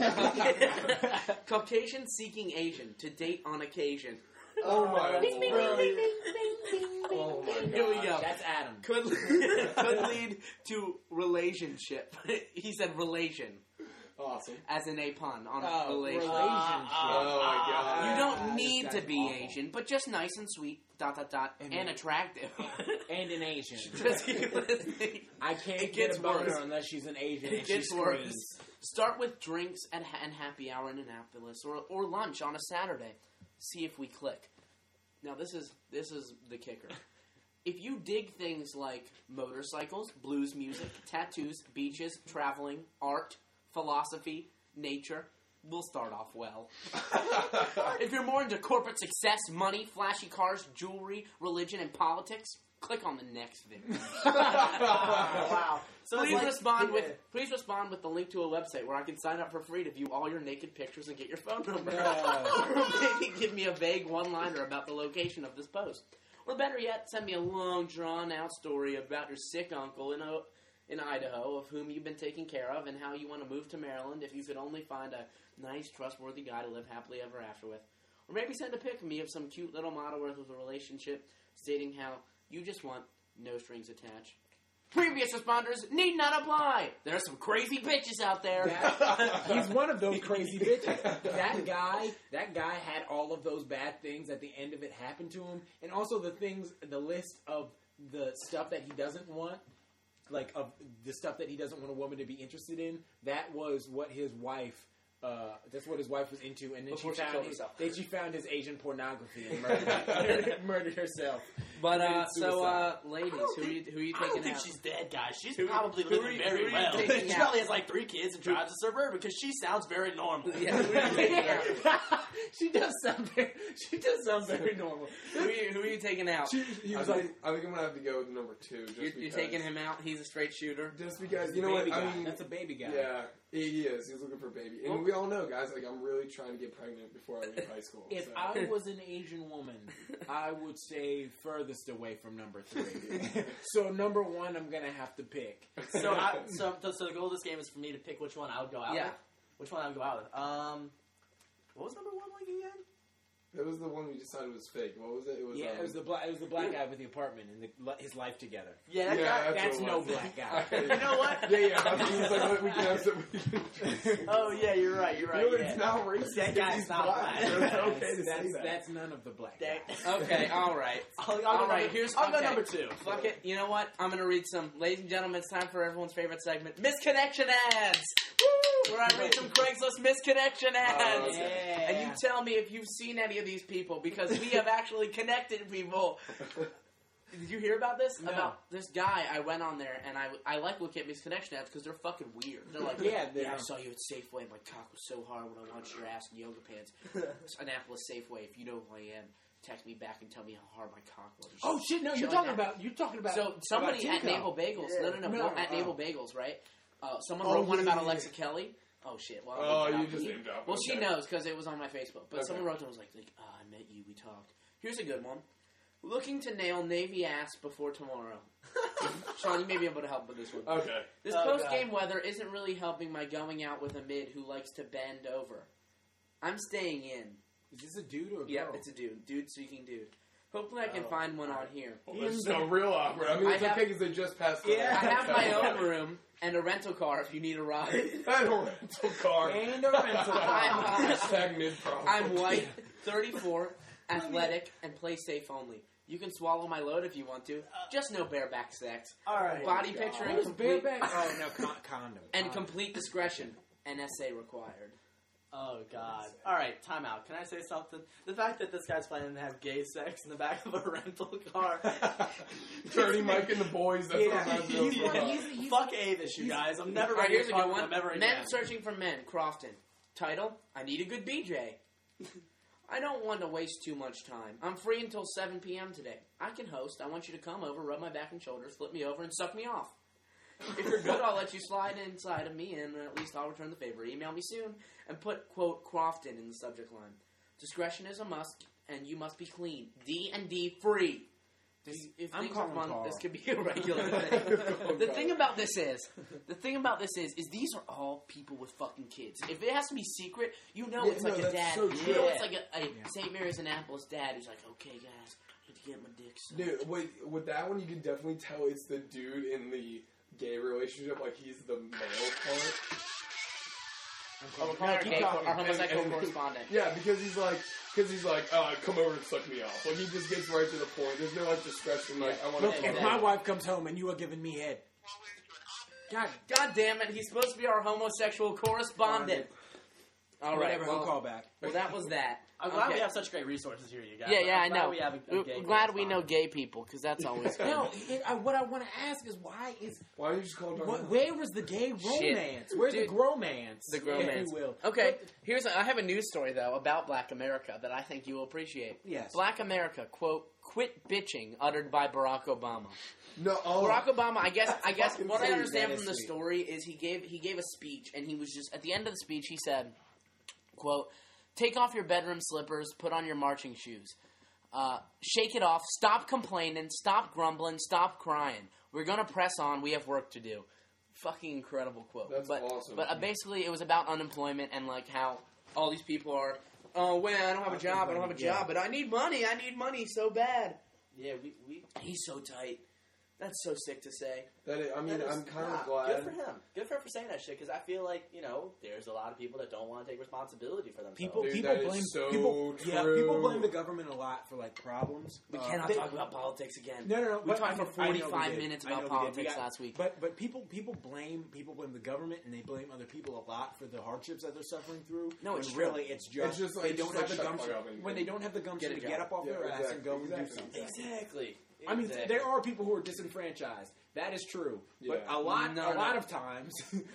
Caucasian seeking Asian to date on occasion. Oh my Bing, bing, lord. bing, bing, bing, bing, bing. Oh my god. Here we go. That's Adam. Could lead to relationship. He said relation. Awesome. As in a pun on relationship. Oh my god. You don't need to be Asian, but just nice and sweet, ... and attractive. And an Asian. Just keep listening. I can't It get gets a boner worse. unless she's an Asian It and she gets screams. worse. Start with drinks and happy hour in Annapolis, or lunch on a Saturday. See if we click. Now this is the kicker. If you dig things like motorcycles, blues music, tattoos, beaches, traveling, art, philosophy, nature, we'll start off well. If you're more into corporate success, money, flashy cars, jewelry, religion, and politics, click on the next video. Wow. So Please it's like, please respond with the link to a website where I can sign up for free to view all your naked pictures and get your phone number. Or maybe give me a vague one-liner about the location of this post. Or better yet, send me a long, drawn-out story about your sick uncle in Idaho of whom you've been taking care of and how you want to move to Maryland if you could only find a nice, trustworthy guy to live happily ever after with. Or maybe send a pic of me of some cute little model worth of a relationship stating how you just want no strings attached. Previous responders need not apply. There are some crazy bitches out there. He's one of those crazy bitches. That guy had all of those bad things at the end of it happen to him, and also the list of the stuff that he doesn't want, like of the stuff that he doesn't want a woman to be interested in. That was what his wife. That's what his wife was into, and then she found his Asian pornography and murdered herself. But ladies, who are you I taking don't think out? she's dead, guys. She's probably living very well. taking She out? probably has like 3 kids and drives a Suburban because she sounds very normal. Yeah, who are you taking out? She does sound very normal. Who are you taking out? He was like, I think I'm gonna have to go with number 2. Just You're taking him out. He's a straight shooter. Just because, That's you a know what? baby I guy. mean, That's a baby guy. Yeah, he is. He's looking for a baby, and we all know, guys. Like, I'm really trying to get pregnant before I leave high school. If so. I was an Asian woman, I would stay furthest away from number 3. So number 1, I'm gonna have to pick. So the goal of this game is for me to pick which one I would go out Yeah. with. Which one I would go out with. What was number 1 like again? That was the one we decided was fake. What was it? It was It was the black guy with the apartment and his life together. Yeah, that guy. That's what it no was. black guy. You know what? Yeah. He was like, we can have some. Oh yeah, you're right. No, Yeah. it's not racist. That guy's He's not black. So it's okay to say that. That's none of the black guys. Okay, all right. I'll go All right, go number 2. Fuck it. You know what? I'm going to read some. Ladies and gentlemen, it's time for everyone's favorite segment, Misconnection Ads! Woo! Where I read some Craigslist misconnection ads. Yeah. And you tell me if you've seen any of these people, because we have actually connected people. Did you hear about this? No. About this guy, I went on there, and I like looking at misconnection ads because they're fucking weird. They're like, I saw you at Safeway, my cock was so hard when I launched your ass in yoga pants. Annapolis Safeway, if you know who I am, text me back and tell me how hard my cock was. Oh shit! No, you're talking about. So somebody about at Naval Bagels, No, at Naval Bagels, right? Someone wrote one about Alexa Kelly. Oh shit! Well, You just named up. well, she knows because it was on my Facebook. But someone wrote to him was like, I met you, we talked. Here's a good one. Looking to nail Navy ass before tomorrow. Sean, you may be able to help with this one. Okay. This post-game weather isn't really helping my going out with a mid who likes to bend over. I'm staying in. Is this a dude or a girl? Yeah, it's a dude. Dude seeking dude. Hopefully I can find one on here. Well, that's so real awkward. I mean, it's okay because they just passed. Yeah. I have my own room and a rental car if you need a ride. And a rental car. And a rental car. Hashtag mid-problem. I'm white, 34, athletic, and play safe only. You can swallow my load if you want to. Just no bareback sex. All right. Body picture and Who's complete, bareback? Oh no, condom. and complete discretion. NSA required. Oh god. All right, time out. Can I say something? The fact that this guy's planning to have gay sex in the back of a rental car. Dirty Mike and the boys. That's what reminds me of. Fuck Avis, you guys. I'm never All right, ready here's to a talk good to one. them ever Men again. searching for men. Crofton. Title: I need a good BJ. I don't want to waste too much time. I'm free until 7 p.m. today. I can host. I want you to come over, rub my back and shoulders, flip me over, and suck me off. If you're good, I'll let you slide inside of me, and at least I'll return the favor. Email me soon, and put, quote, Crofton in the subject line. Discretion is a must, and you must be clean. D&D free. If I'm things are calling fun, Carl. this could be a regular thing. The thing about this is these are all people with fucking kids. If it has to be secret, you know it's like a that's dad. so You know true. it's like a St. Mary's Annapolis dad who's like, okay, guys, I need to get my dick sucked. Dude, wait, with that one, you can definitely tell it's the dude in the gay relationship, like he's the male part. Our homosexual correspondent. Yeah, because he's like, come over and suck me off. Like, he just gets right to the point. There's no, like, discretion. Like, I want to. Look, if my wife comes home and you are giving me head. God damn it! He's supposed to be our homosexual correspondent. All right, Whatever, he'll call back. Well, that was that. I'm glad we have such great resources here, you guys. Yeah, I know. We have We're glad we know gay people, because that's always good. No, what I want to ask is why don't you just call it? where was the gay romance? Where's the gromance? The gromance. If you will. Okay, I have a news story, though, about Black America that I think you will appreciate. Yes. Black America, quote, quit bitching, uttered by Barack Obama. No, Barack Obama, I guess what I understand from the sweet. story is he gave a speech, and he was just, at the end of the speech, he said, quote, take off your bedroom slippers, put on your marching shoes. Shake it off, stop complaining, stop grumbling, stop crying. We're going to press on, we have work to do. Fucking incredible quote. That's awesome. But basically, it was about unemployment and, like, how all these people are, oh, well, I don't have a job, but I need money so bad. Yeah, He's so tight. That's so sick to say. I'm kind of glad. Good for him. Good for him for saying that shit, because I feel like, there's a lot of people that don't want to take responsibility for themselves. People blame the government a lot for like problems. We cannot talk about politics again. No. We talked for 45 minutes about politics last week. But people blame the government, and they blame other people a lot for the hardships that they're suffering through. No, it's really it's just like, they don't have the shut gumption. the fuck up and When they don't have the gumption to get up off their ass and go and do something. Exactly. I mean, there are people who are disenfranchised. That is true. But a lot of times,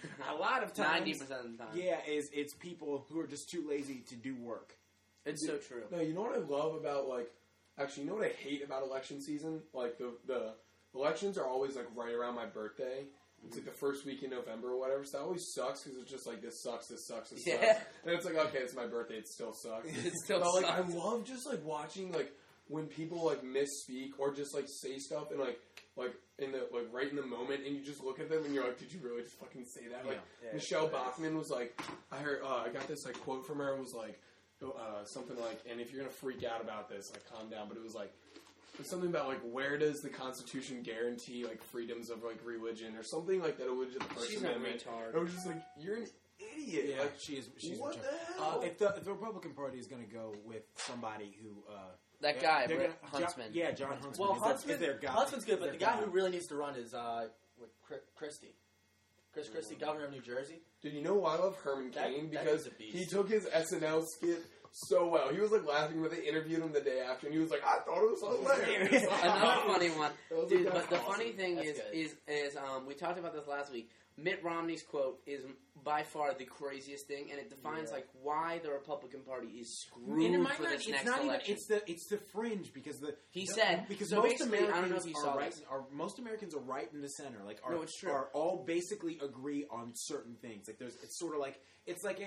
90% of the time. Yeah, it's people who are just too lazy to do work. It's so true. No, you know what I love about, like, actually, you know what I hate about election season? Like, the elections are always, like, right around my birthday. It's like the first week in November or whatever, so that always sucks because it's just like, this sucks. Yeah. And it's like, okay, it's my birthday, it still sucks. It still but, sucks. like, I love just, like, watching, like, when people, like, misspeak or just, like, say stuff and, like in the, like, right in the moment, and you just look at them and you're like, did you really just fucking say that? Like, Michelle Bachmann was like, I got this, like, quote from her, it was like, something like, and if you're gonna freak out about this, like, calm down, but it was like, something about, like, where does the Constitution guarantee, like, freedoms of, like, religion, or something like that, it was just the First Amendment. retard. I was just like, you're an idiot. Yeah, like, she's what retarded. the hell? If the Republican Party is going to go with somebody who That guy, Huntsman. John Huntsman. Well, is their guy. Huntsman's good, but the guy who really needs to run is Christie. Chris Christie, governor of New Jersey. Dude, you know why I love Herman Cain? That Because is a beast. he took his SNL skit so well. He was, like, laughing when they interviewed him the day after, and he was like, I thought it was hilarious. Another funny one. Dude, like, but the awesome. funny thing That's is we talked about this last week. Mitt Romney's quote is by far the craziest thing, and it defines like why the Republican Party is screwed for this next election. It's the fringe because because most basically, Americans I don't know if you saw right, this. most Americans are right in the center. Like it's true. are all basically agree on certain things. Like it's sort of like it's like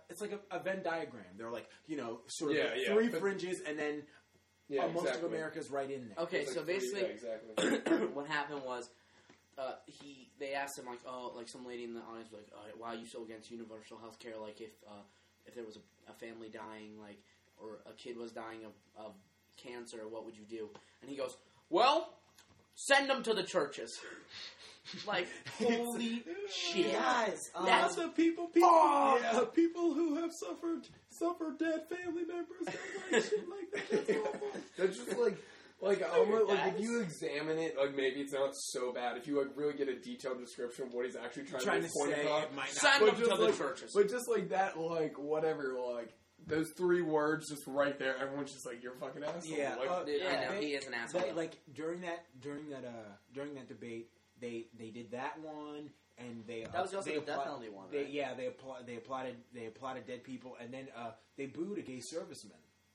a Venn diagram. They're like sort of three fringes and then most of America's right in there. Okay, so basically, exactly. what happened was. They asked him some lady in the audience was like, why are you so against universal health care? Like if there was a family dying, like or a kid was dying of cancer, what would you do? And he goes, well, send them to the churches. Like holy shit, guys! That's the people who have suffered dead family members. Like shit like that. That's awful. That's just if you examine it, like maybe it's not so bad. If you like really get a detailed description of what he's actually trying to say, it might not. Send them to the churches. But just like that, like whatever, like those three words just right there, everyone's just like, you're a fucking asshole. Yeah, Dude, I know he is an asshole. During that debate, they did that one, and that was also the death penalty one. Right? They applauded dead people, and then they booed a gay serviceman.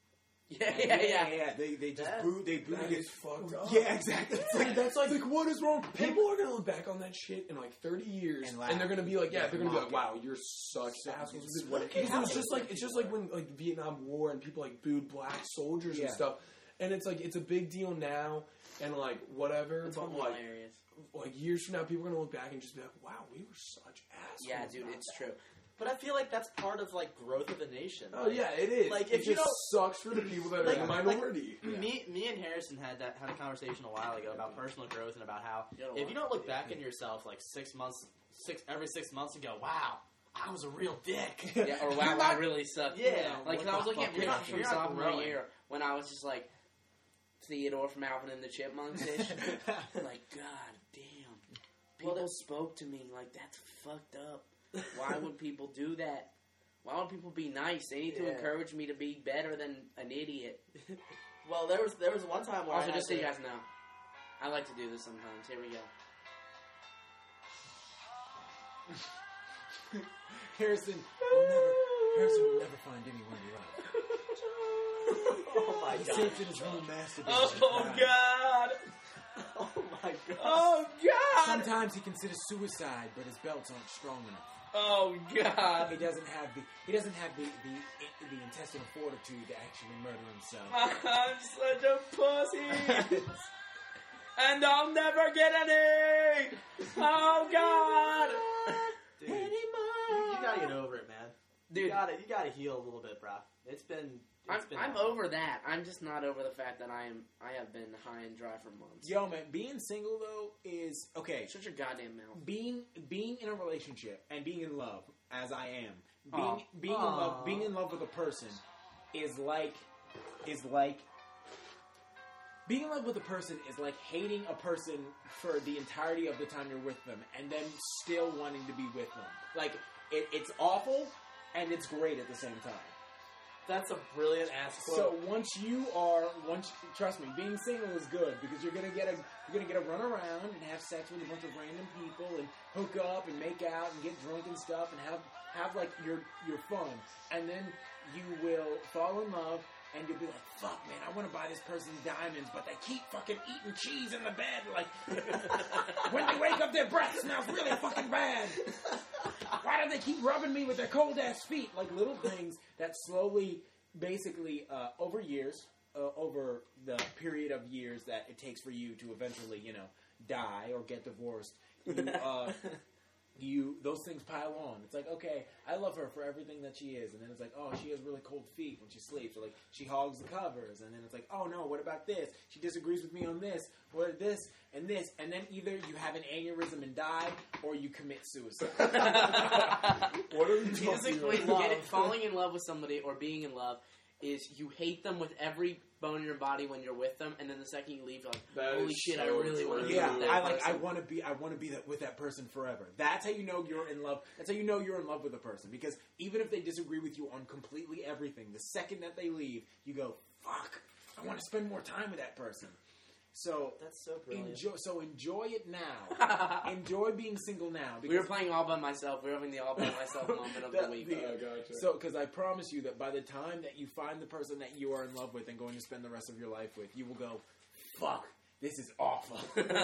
Yeah. They just booed. They booed. That is fucked up. Yeah, exactly. It's like what is wrong? People are gonna look back on that shit in like 30 years, and they're gonna be like, wow, you're such assholes. It's just like when like the Vietnam War and people like booed black soldiers and stuff, and it's like it's a big deal now, and like whatever. It's but hilarious. Like years from now, people are gonna look back and just be like, wow, we were such assholes. Yeah, dude, it's true. But I feel like that's part of like growth of a nation. Oh yeah, it is. Like it just sucks for the people that are in the minority. Me and Harrison had a conversation a while ago about personal growth and about how if you don't look back in yourself like every 6 months and go, wow, I was a real dick. Yeah, or wow, I really suck. Yeah. Like, cause I was looking at pictures from you're not sophomore growing. year when I was just like Theodore from Alvin and the Chipmunks-ish. Like, god damn. People spoke to me like, that's fucked up. Why would people do that? Why would people be nice? They need to encourage me to be better than an idiot. Well, there was one time where Also, just so you guys know, I like to do this sometimes. Here we go. Harrison will never find anyone he loves. Oh my He god. sits in his room masturbating. Oh god! Oh my god. Oh god! Sometimes he considers suicide, but his belts aren't strong enough. Oh god! He doesn't have the intestinal fortitude to actually murder himself. I'm such a pussy! And I'll never get any! Oh god! Dude, you gotta get over it, man. Dude, you gotta heal a little bit, bro. It's been I'm over that. I'm just not over the fact that I have been high and dry for months. Yo, man, being single though is okay. Shut your goddamn mouth. Being in a relationship and being in love, as I am, being in love with a person is like being in love with a person is like hating a person for the entirety of the time you're with them, and then still wanting to be with them. Like it's awful and it's great at the same time. That's a brilliant ass quote. So trust me, being single is good because you're gonna get a run around and have sex with a bunch of random people and hook up and make out and get drunk and stuff and have like your fun, and then you will fall in love and you'll be like, fuck man, I want to buy this person diamonds, but they keep fucking eating cheese in the bed. Like when they wake up, their breath smells really fucking bad. Why do they keep rubbing me with their cold ass feet? Like little things that slowly, basically, over years, over the period of years that it takes for you to eventually, die or get divorced, those things pile on. It's like, okay, I love her for everything that she is, and then it's like, oh, she has really cold feet when she sleeps, or like she hogs the covers, and then it's like, oh no, what about this? She disagrees with me on this, what this, and then either you have an aneurysm and die, or you commit suicide. What are you Basically, talking about? falling in love with somebody or being in love is you hate them with every bone in your body when you're with them, and then the second you leave, you're like, That holy is shit, so I really want to be Yeah, with that I person. want to be with that person forever. That's how you know you're in love. That's how you know you're in love with a person, because even if they disagree with you on completely everything, the second that they leave, you go, fuck, I want to spend more time with that person. So That's so brilliant. enjoy it now. Enjoy being single now. We were playing All By Myself. We were having the All By Myself moment of the week. Gotcha. So, because I promise you that by the time that you find the person that you are in love with and going to spend the rest of your life with, you will go, fuck, this is awful.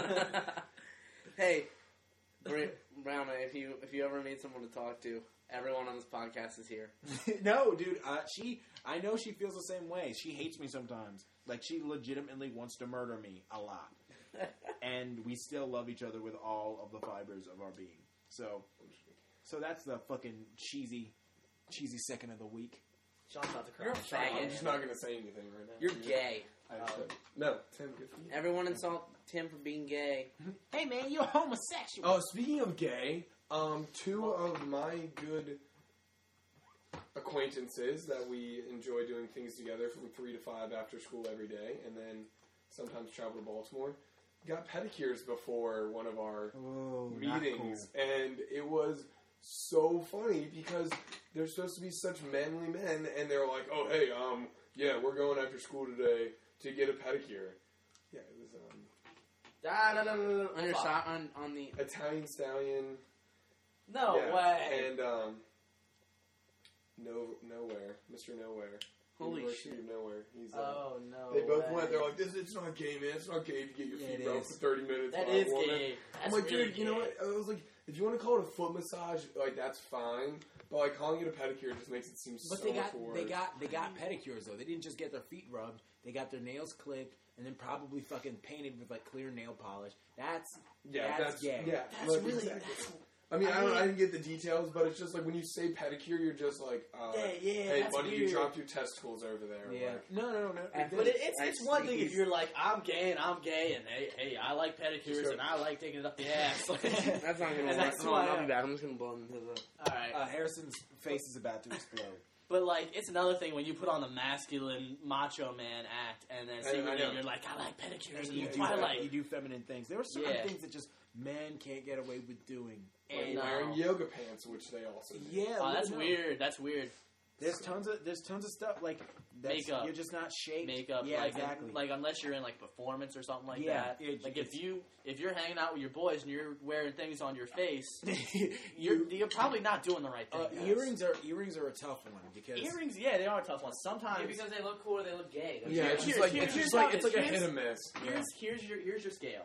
Hey, Browna, if you ever need someone to talk to, everyone on this podcast is here. No, dude, I know she feels the same way. She hates me sometimes. Like, she legitimately wants to murder me a lot. And we still love each other with all of the fibers of our being. So that's the fucking cheesy second of the week. Sean's about to cry. You're a faggot. I'm just not going to say anything right now. You're gay. No, Tim, good for you. Everyone insult Tim for being gay. Hey, man, you're homosexual. Oh, speaking of gay, two of my good acquaintances that we enjoy doing things together from 3 to 5 after school every day, and then sometimes travel to Baltimore, got pedicures before one of our meetings, and it was so funny because they're supposed to be such manly men, and they're like, oh, hey, yeah, we're going after school today to get a pedicure. Yeah, it was, On your shot on the Italian Stallion. No way. And, Nowhere. Mr. Nowhere. Holy University shit. of Nowhere. He's, Oh, no they both way. went, they're like, it's not gay, man. It's not gay to get your Yeah, feet it rubbed is. for 30 minutes. That by a is woman. gay. I'm That's like, really dude, you know gay. what? I was like, if you want to call it a foot massage, like, that's fine. But, like, calling it a pedicure just makes it seem But so they much worse. got pedicures though. They didn't just get their feet rubbed. They got their nails clipped and then probably fucking painted with like clear nail polish. That's gay. Yeah, That's really... exactly. That's, I mean, I didn't get the details, but it's just like when you say pedicure, you're just like, hey, buddy, you dropped your testicles over there. Yeah. Like, No. But it's one thing if you're like, I'm gay, and hey, I like pedicures, and I like taking it up the ass. That's not going to work. Hold on, I'll be back. I'm just going to blow him into the... Alright. Harrison's face is about to explode. But, like, it's another thing when you put on the masculine macho man act, and then secretly you're like, I like pedicures, and you do feminine things. There are certain things that just men can't get away with doing. And wearing yoga pants, which they also do. Yeah. Oh, that's weird. That's weird. There's tons of stuff like makeup. You're just not shaped. Makeup, yeah, like, exactly. Like unless you're in like performance or something like that. Like if you're hanging out with your boys and you're wearing things on your face, you're probably not doing the right thing. Earrings are a tough one because earrings, they are a tough one. Sometimes because they look cool or they look gay. Yeah, it's like a hit and miss. Here's your scale.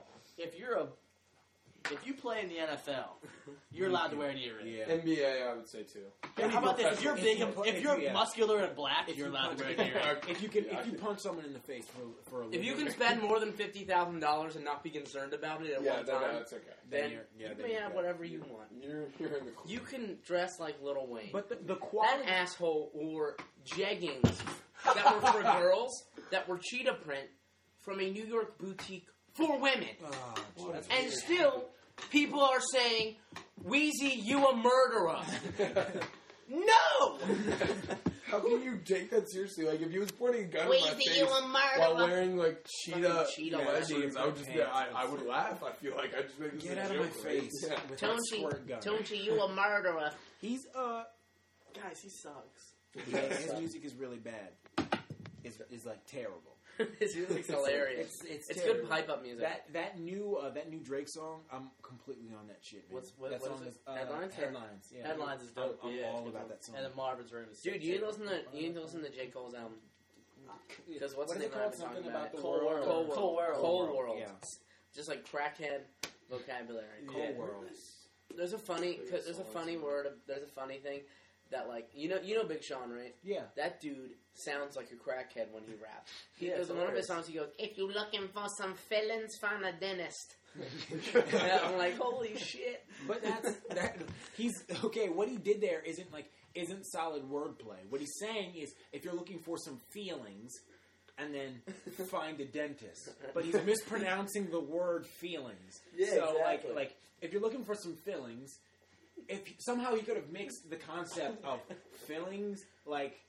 If you play in the NFL, you're allowed to wear an earring. Yeah. NBA, I would say too. Yeah, how about this? If you're big, if you're muscular and black, you're allowed to wear an earring. If you punch someone in the face for a living, if you can spend more than $50,000 and not be concerned about it at one time, that's okay. Then you may have whatever you want. You're in the cool. You can dress like Lil Wayne. But the quality... That asshole wore jeggings that were for girls that were cheetah print from a New York boutique for women. Oh, and still, people are saying, Weezy, you a murderer. No! How can you take that seriously? Like, if he was pointing a gun at my face you a murderer. while wearing, like, cheetah leggings, I would just I would laugh. I feel like I just make this Get out of my face. Yeah. With that squirt gun. Tunchi, you a murderer. He's, guys, he sucks. His music is really bad. It's like terrible. His music's hilarious. It's good pipe up music. That new Drake song, I'm completely on that shit, man. What is it? Headlines? Headlines. Yeah. Headlines is dope. I'm all about that song. And then Marvin's Room is dude, you need to listen to J. Cole's album. Because what's the name called? of talking About about? the Cold World. Yeah. Just like crackhead vocabulary. Cold World. There's a funny thing that, like, you know Big Sean, right? Yeah. That dude sounds like a crackhead when he raps. There's one of his songs, he goes, if you're looking for some fillings, find a dentist. I'm like, holy shit. But he's, okay, what he did there isn't solid wordplay. What he's saying is, if you're looking for some feelings, and then find a dentist. But he's mispronouncing the word feelings. Yeah, so, exactly. like, if you're looking for some fillings, if somehow he could have mixed the concept of fillings, bitch,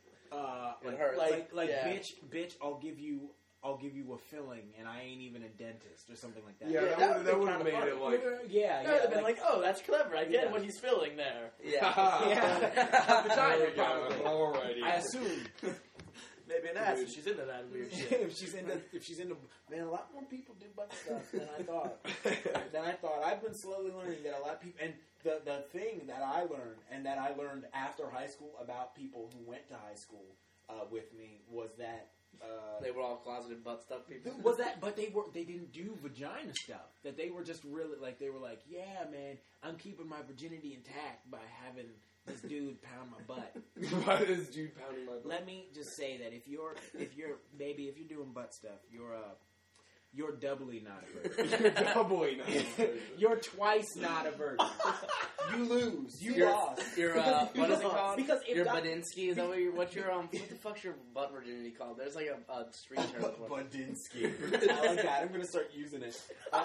I'll give you a filling, and I ain't even a dentist, or something like that. Yeah, that would have made it like... Yeah, that would have been like, oh, that's clever. I get what he's filling there. Yeah. Vagina, probably. Alrighty. I assume. Maybe an ass if she's into that weird shit. if she's into, man, a lot more people do butt stuff than I thought. I've been slowly learning that a lot of people, and the thing that I learned after high school about people who went to high school with me was that they were all closeted butt stuff people. But they didn't do vagina stuff. That they were just really like, yeah, man, I'm keeping my virginity intact by having this dude pound my butt. Why is this dude pounding my butt? Let me just say that if you're doing butt stuff, you're doubly not a virgin. You're doubly not a virgin. You're twice not a virgin. You lose. You lost. What is it called? Because your Budinsky. Is that what the fuck's your butt virginity called? There's like a street term. Budinsky. I like that. I'm gonna start using it.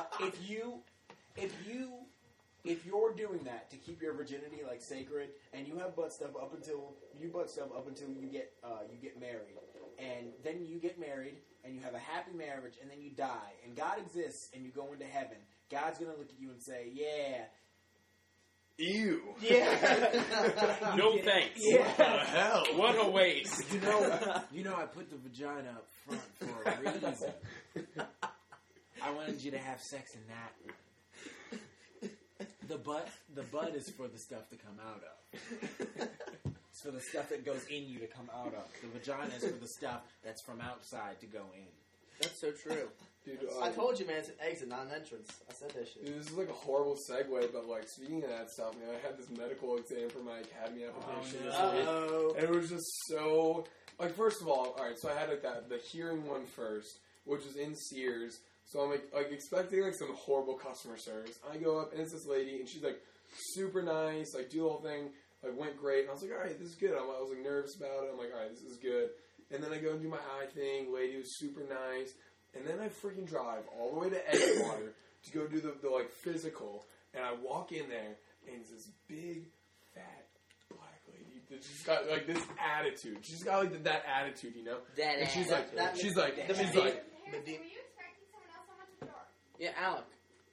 If you're doing that to keep your virginity like sacred, and you have butt stuff up until you get married, and then you get married and you have a happy marriage, and then you die, and God exists, and you go into heaven, God's gonna look at you and say, "Yeah, ew, yeah, no thanks. Yeah. What the hell? What a waste." You know, I put the vagina up front for a reason. I wanted you to have sex in that. The butt is for the stuff to come out of. It's for the stuff that goes in you to come out of. The vagina is for the stuff that's from outside to go in. That's so true. Dude, I told you, man, it's an exit, not an entrance. I said that shit. Dude, this is like a horrible segue, but like speaking of that stuff, man, I had this medical exam for my academy application this week, and it was just so like. First of all right, so I had like the hearing one first, which was in Sears. So I'm like expecting like some horrible customer service. I go up and it's this lady and she's like super nice, like do the whole thing, like went great. And I was like, all right, this is good. I was like nervous about it. I'm like, all right, this is good. And then I go and do my eye thing. Lady was super nice. And then I freaking drive all the way to Edgewater to go do the like physical. And I walk in there and it's this big, fat black lady that just got like this attitude. She's got like that attitude, you know. That and she's attitude. like, she's like. Harrison, were you expecting someone else? Someone at the door. Yeah, Alec.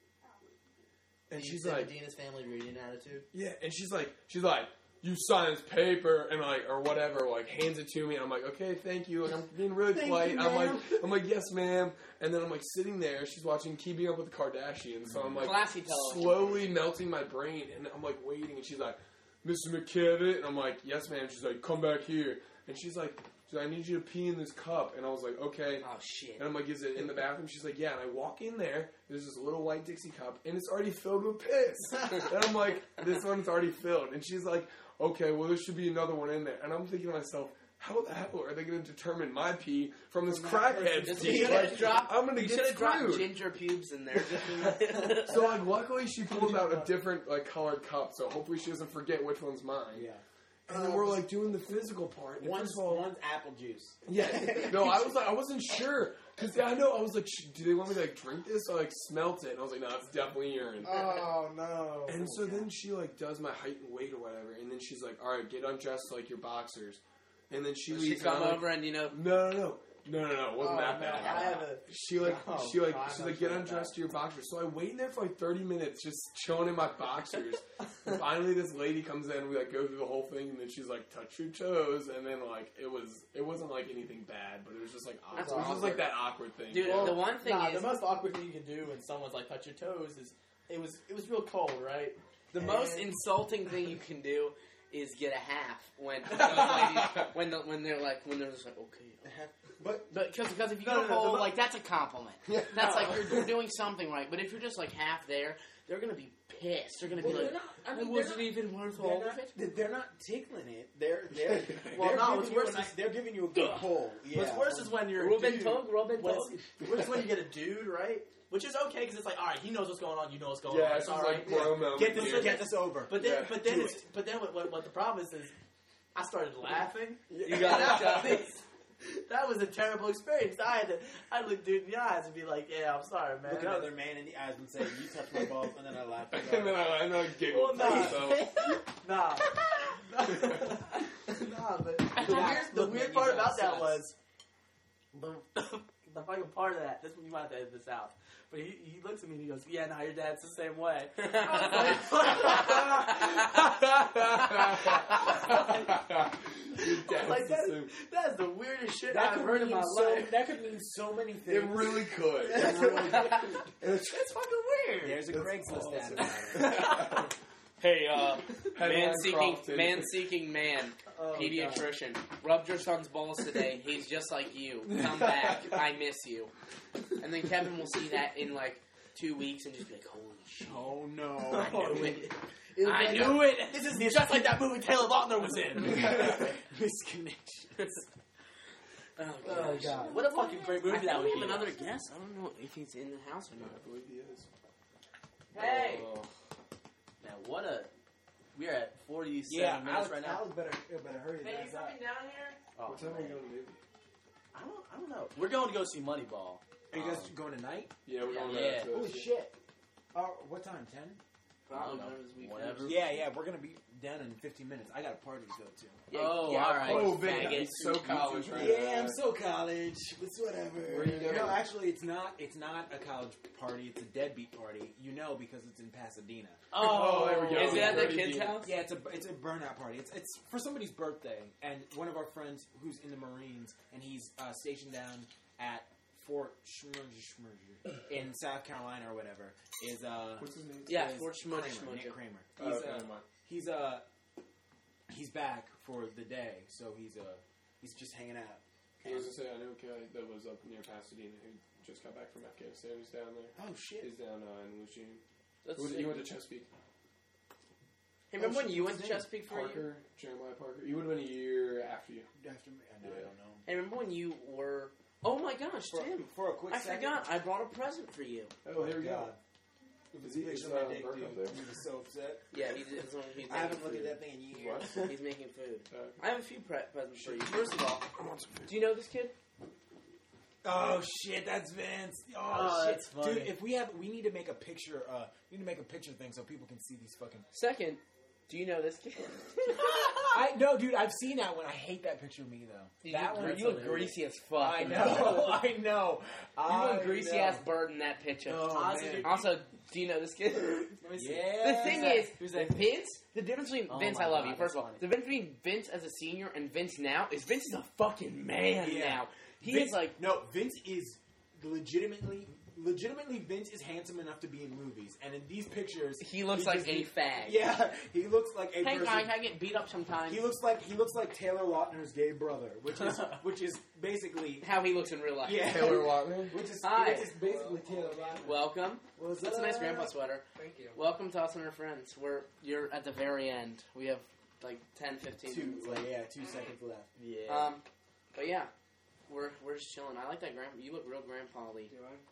And she's Sam like, Medina's family reunion attitude. yeah, and she's like, you sign this paper and like or whatever, like hands it to me. And I'm like, okay, thank you. Like I'm being really polite. I'm like, yes, ma'am. And then I'm like sitting there. She's watching Keeping Up with the Kardashians. So I'm like Classy television. slowly melting my brain, and I'm like waiting. And she's like, Mr. McKevitt, and I'm like, yes, ma'am. She's like, come back here. And she's like, I need you to pee in this cup. And I was like, okay. Oh shit. And I'm like, is it in the bathroom? She's like, yeah. And I walk in there. There's this little white Dixie cup, and it's already filled with piss. And I'm like, this one's already filled. And she's like, okay, well, there should be another one in there. And I'm thinking to myself, how the hell are they going to determine my pee from this crackhead's pee? Like, I'm going to get have dropped screwed. ginger pubes in there. So, like, luckily she pulled out a different, like, colored cup, so hopefully she doesn't forget which one's mine. Yeah. And then we're, like, doing the physical part. And One's apple juice. yeah. No, I was like, I wasn't sure. Because I know, I was like, do they want me to, like, drink this? So I, like, smelt it. And I was like, no, it's definitely urine. Oh, no. And so then she, like, does my height and weight or whatever. And then she's like, all right, get undressed like your boxers. And then she She leaves. come and I'm like, over and you know. No. It wasn't that no. bad. I have a. She's like, I'm she's like, not get sure undressed to your boxers. So I wait in there for like 30 minutes, just chilling in my boxers. And finally, this lady comes in. We like go through the whole thing, and then she's like, touch your toes. And then like it wasn't like anything bad, but it was just like awkward. That's It was just like that awkward thing. Dude, the one thing is the most awkward thing you can do when someone's like touch your toes is it was real cold, right? the And- most insulting thing you can do is get a half when those ladies, when they're just like okay. But Because if you No, go no, whole, the- like that's a compliment. That's like you're doing something right. But if you're just like half there, they're gonna be pissed. They're gonna be like, it wasn't even worth all of it. they're not tickling it. They're Well, they're no, giving what's you worse a nice- is- they're giving you a good pull. Yeah. What's worse is when you're a Ruben dude. Tug. What's when you get a dude, right? Which is okay because it's like, all right, he knows what's going on, you know what's going on. Yeah, It's it's all just right. like bro moment. Get here. this over. But then, Yeah, but then what the problem is I started laughing. You got it. That was a terrible experience. I'd look dude in the eyes and be like, yeah, I'm sorry, man. Look another man in the eyes and say, "You touch my balls," and then I laugh. And then I giggle Well, to nah. myself. Nah. Nah, but the weird part about that was the fucking part of that. This you might have to edit this out. But he looks at me and he goes, "Yeah, nah, your dad's the same way." Like that's the weirdest shit That I've could heard in mean my so. life. That could mean so many things. It really could. It really could. It's fucking weird. There's a Craigslist ad awesome. about it. Hey, Headline man seeking man, Oh, pediatrician. Rubbed your son's balls today. He's just like you. Come back. I miss you. And then Kevin will see that in like 2 weeks and just be like, holy shit. Oh no! I knew it. It'll I be knew like, it. This is just like that movie Taylor Lautner was in. Misconnections. Oh, Oh gosh. god, what a fucking great I movie think that we would have be. another guest. I don't know if he's in the house or I not. believe he is. Hey, Oh. now what a. We're at 47 Yeah, minutes Alex, right now. Alex better hurry. Hey, his you ass up. coming down here? Oh, What time are we man. going to movie? I don't know. We're going to go see Moneyball. Are you guys going tonight? Yeah, we're going Yeah. to Holy shit! What time? 10? Probably I don't know. as we Whatever. finish. Yeah, we're gonna be down in 15 minutes. I got a party to go to. Yeah, Oh, yeah, all right. Oh, faggot. Vic, he's so college right Yeah, now. I'm so college. It's whatever. Where you going? No, actually, it's not. It's not a college party. It's a deadbeat party. You know, because it's in Pasadena. Oh, there we go. Is it at the Dirty kid's deed. house? Yeah, it's a burnout party. It's for somebody's birthday, and one of our friends who's in the Marines, and he's stationed down at Fort Schmerger in South Carolina or whatever. Is What's his name? Yeah, is Fort Schmerger. Kramer, Nick Kramer. Oh, He's okay, never mind. he's back for the day, so he's just hanging out. I was going to say, I know a guy that was up near Pasadena who just got back from Afghanistan. He's down there. Oh shit! He's down in Lucene. That's He went to Chesapeake. Hey, remember when you went to What's his name? Chesapeake for a year? Jeremiah Parker. He would have been a year after you. After me, I don't know. Hey, remember when you were Oh my gosh, Tim! For a quick I second. forgot. I brought a present for you. Oh, here we go. God. Is he Picture is, of my dick, Bert dude. up there? He was so upset. Yeah, he's I haven't looked at that thing in years. He's making food. Uh, I have a few presents for you. First of all, do you know this kid? Oh shit, that's Vince. Oh, Oh, shit, that's funny. dude. If we need to make a picture. We need to make a picture thing so people can see these fucking. Second, do you know this kid? No, dude. I've seen that one. I hate that picture of me though. That one. You look greasy as fuck. I know. I know. You look greasy ass bird in that picture. Oh, Honestly, man. Also, do you know this kid? Let me see. Yeah. The thing that? is, Who's that? Vince, the difference between Oh Vince, my I love God, you, first of all, that's the difference between Vince as a senior and Vince now is Vince is a fucking man Yeah. now. He Vince, is like, no. Vince is legitimately. Vince is handsome enough to be in movies, and in these pictures, he looks like just- a fag. Yeah, he looks like a Hey person. guys, I get beat up sometimes. He looks like Taylor Lautner's gay brother, which is basically How he looks in real life. yeah, Taylor Lautner. which is Hi. basically Taylor Lautner. Welcome. What's That's a nice up? grandpa sweater. Thank you. Welcome to us and our friends. You're at the very end. We have like 10, 15 Two, minutes like, left. yeah, 2 seconds left. Yeah. But yeah, we're just chilling. I like that grandpa. You look real grandpa-y.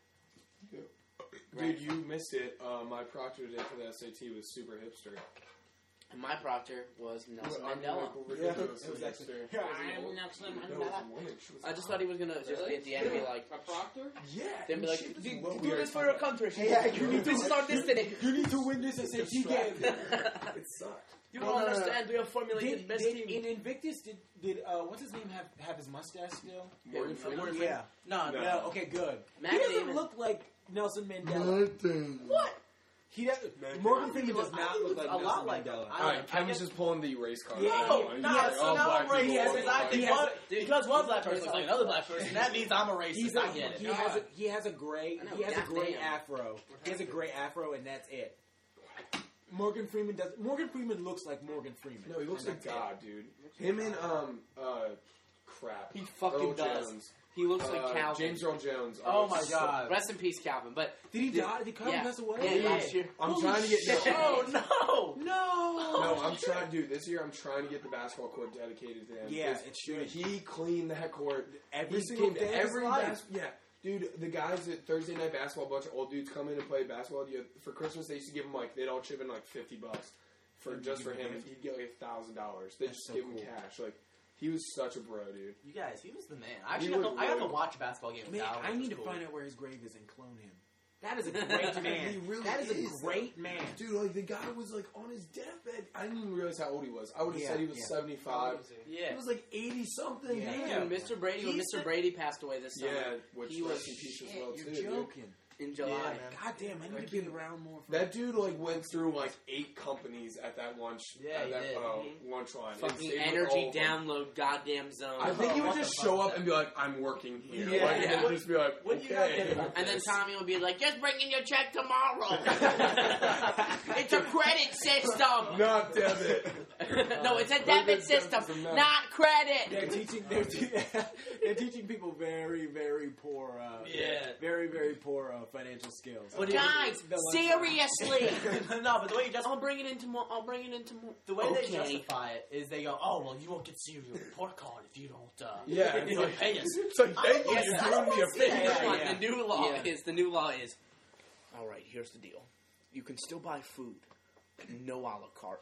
Dude, you missed it. My proctor today for the SAT was super hipster. And my proctor was Nelson I'm Mandela. like ridiculously it was actually- hipster. Yeah, I am Nelson No, it Mandela. was a woman. She was I just thought he was gonna just be at the end and be like, A proctor? yeah. then be and like, she was do low do weird this for your fucking- country. Yeah, you need This to- is our destiny. You need to win this SAT game. It sucked. You Well, don't no, no, no. understand. We have formulated best team. In Invictus, did what's his name have his mustache still? Morgan Freeman. Yeah. No, No. No. Okay, good. Matt he doesn't Damon. look like Nelson Mandela. What? He does. Morgan Freeman does not look like a lot Nelson like Mandela. All right, Kevin's just pulling the race card. Yeah, out. No, He's no, like, so all now black I'm people racist. are Because I white. think has one, dude, because one black person looks like another black person. person, that means I'm a racist. He's I get it. he has a gray I know, he has a gray goddamn. afro. He has a gray afro, and that's it. Morgan Freeman does. Morgan Freeman looks like Morgan Freeman. No, he looks And like that's it. God, dude. Him and crap. He fucking Earl does. Jones. He looks like Calvin. James Earl Jones. Oh my God. Rest in peace, Calvin. But Did he die? Did Calvin yeah, pass away? yeah, last year. I'm trying to get Oh no! No. No, I'm trying, dude. This year, I'm trying to get the basketball court dedicated to him. Yeah, Because, it should. dude, he cleaned that court Every He single came to day of his every life. Yeah, dude. The guys at Thursday night basketball, a bunch of old dudes come in and play basketball. For Christmas, they used to give him like they'd all chip in like $50 for And just give for him him. a And gift? he'd get like $1,000. They That's just so give him cool. cash. Like he was such a bro, dude. You guys, he was the man. He Actually, was I got to really- watch a basketball game with Man, Calvin, I which need was to cool. find out where his grave is and clone him. That is a great man. He really that is is, a great man. Dude, like the guy was like on his deathbed. I didn't even realize how old he was. I would have Yeah, said he was yeah. 75. Yeah. He was like 80 something. Yeah. Damn. Mr. Brady, when He's Mr. Brady passed away this summer, Yeah, which he rest was in peace as Shit, well you're too. Dude. joking. in July. Yeah, man. God damn, I need to be around more. For That dude like went through like 8 companies at that lunch. Yeah, at he that, did. lunch line. And Fucking stayed with all energy of them. download goddamn zone. I think he would What just the show fuck? up and be like, "I'm working here." Yeah, Like, yeah. and just be like, What do you "Okay." got? And then Tommy will be like, just bring in your check tomorrow. It's a credit system. Not debit. No, it's a What debit is that system, system now? not credit. they're teaching people very, very poor, very, very poor financial skills. What do you- Guys, The lunch seriously. No, but the way you just I'll bring it into more. I'll bring it into more. the way Okay. they justify it is they go, oh well, you won't get cereal report card if you don't. Yeah, if you don't pay us. It's like, thank you, Yes, you're I doing don't me a wanna see favor. that. Come on, yeah. the new law Yeah. is all right, here's the deal. You can still buy food, no a la carte.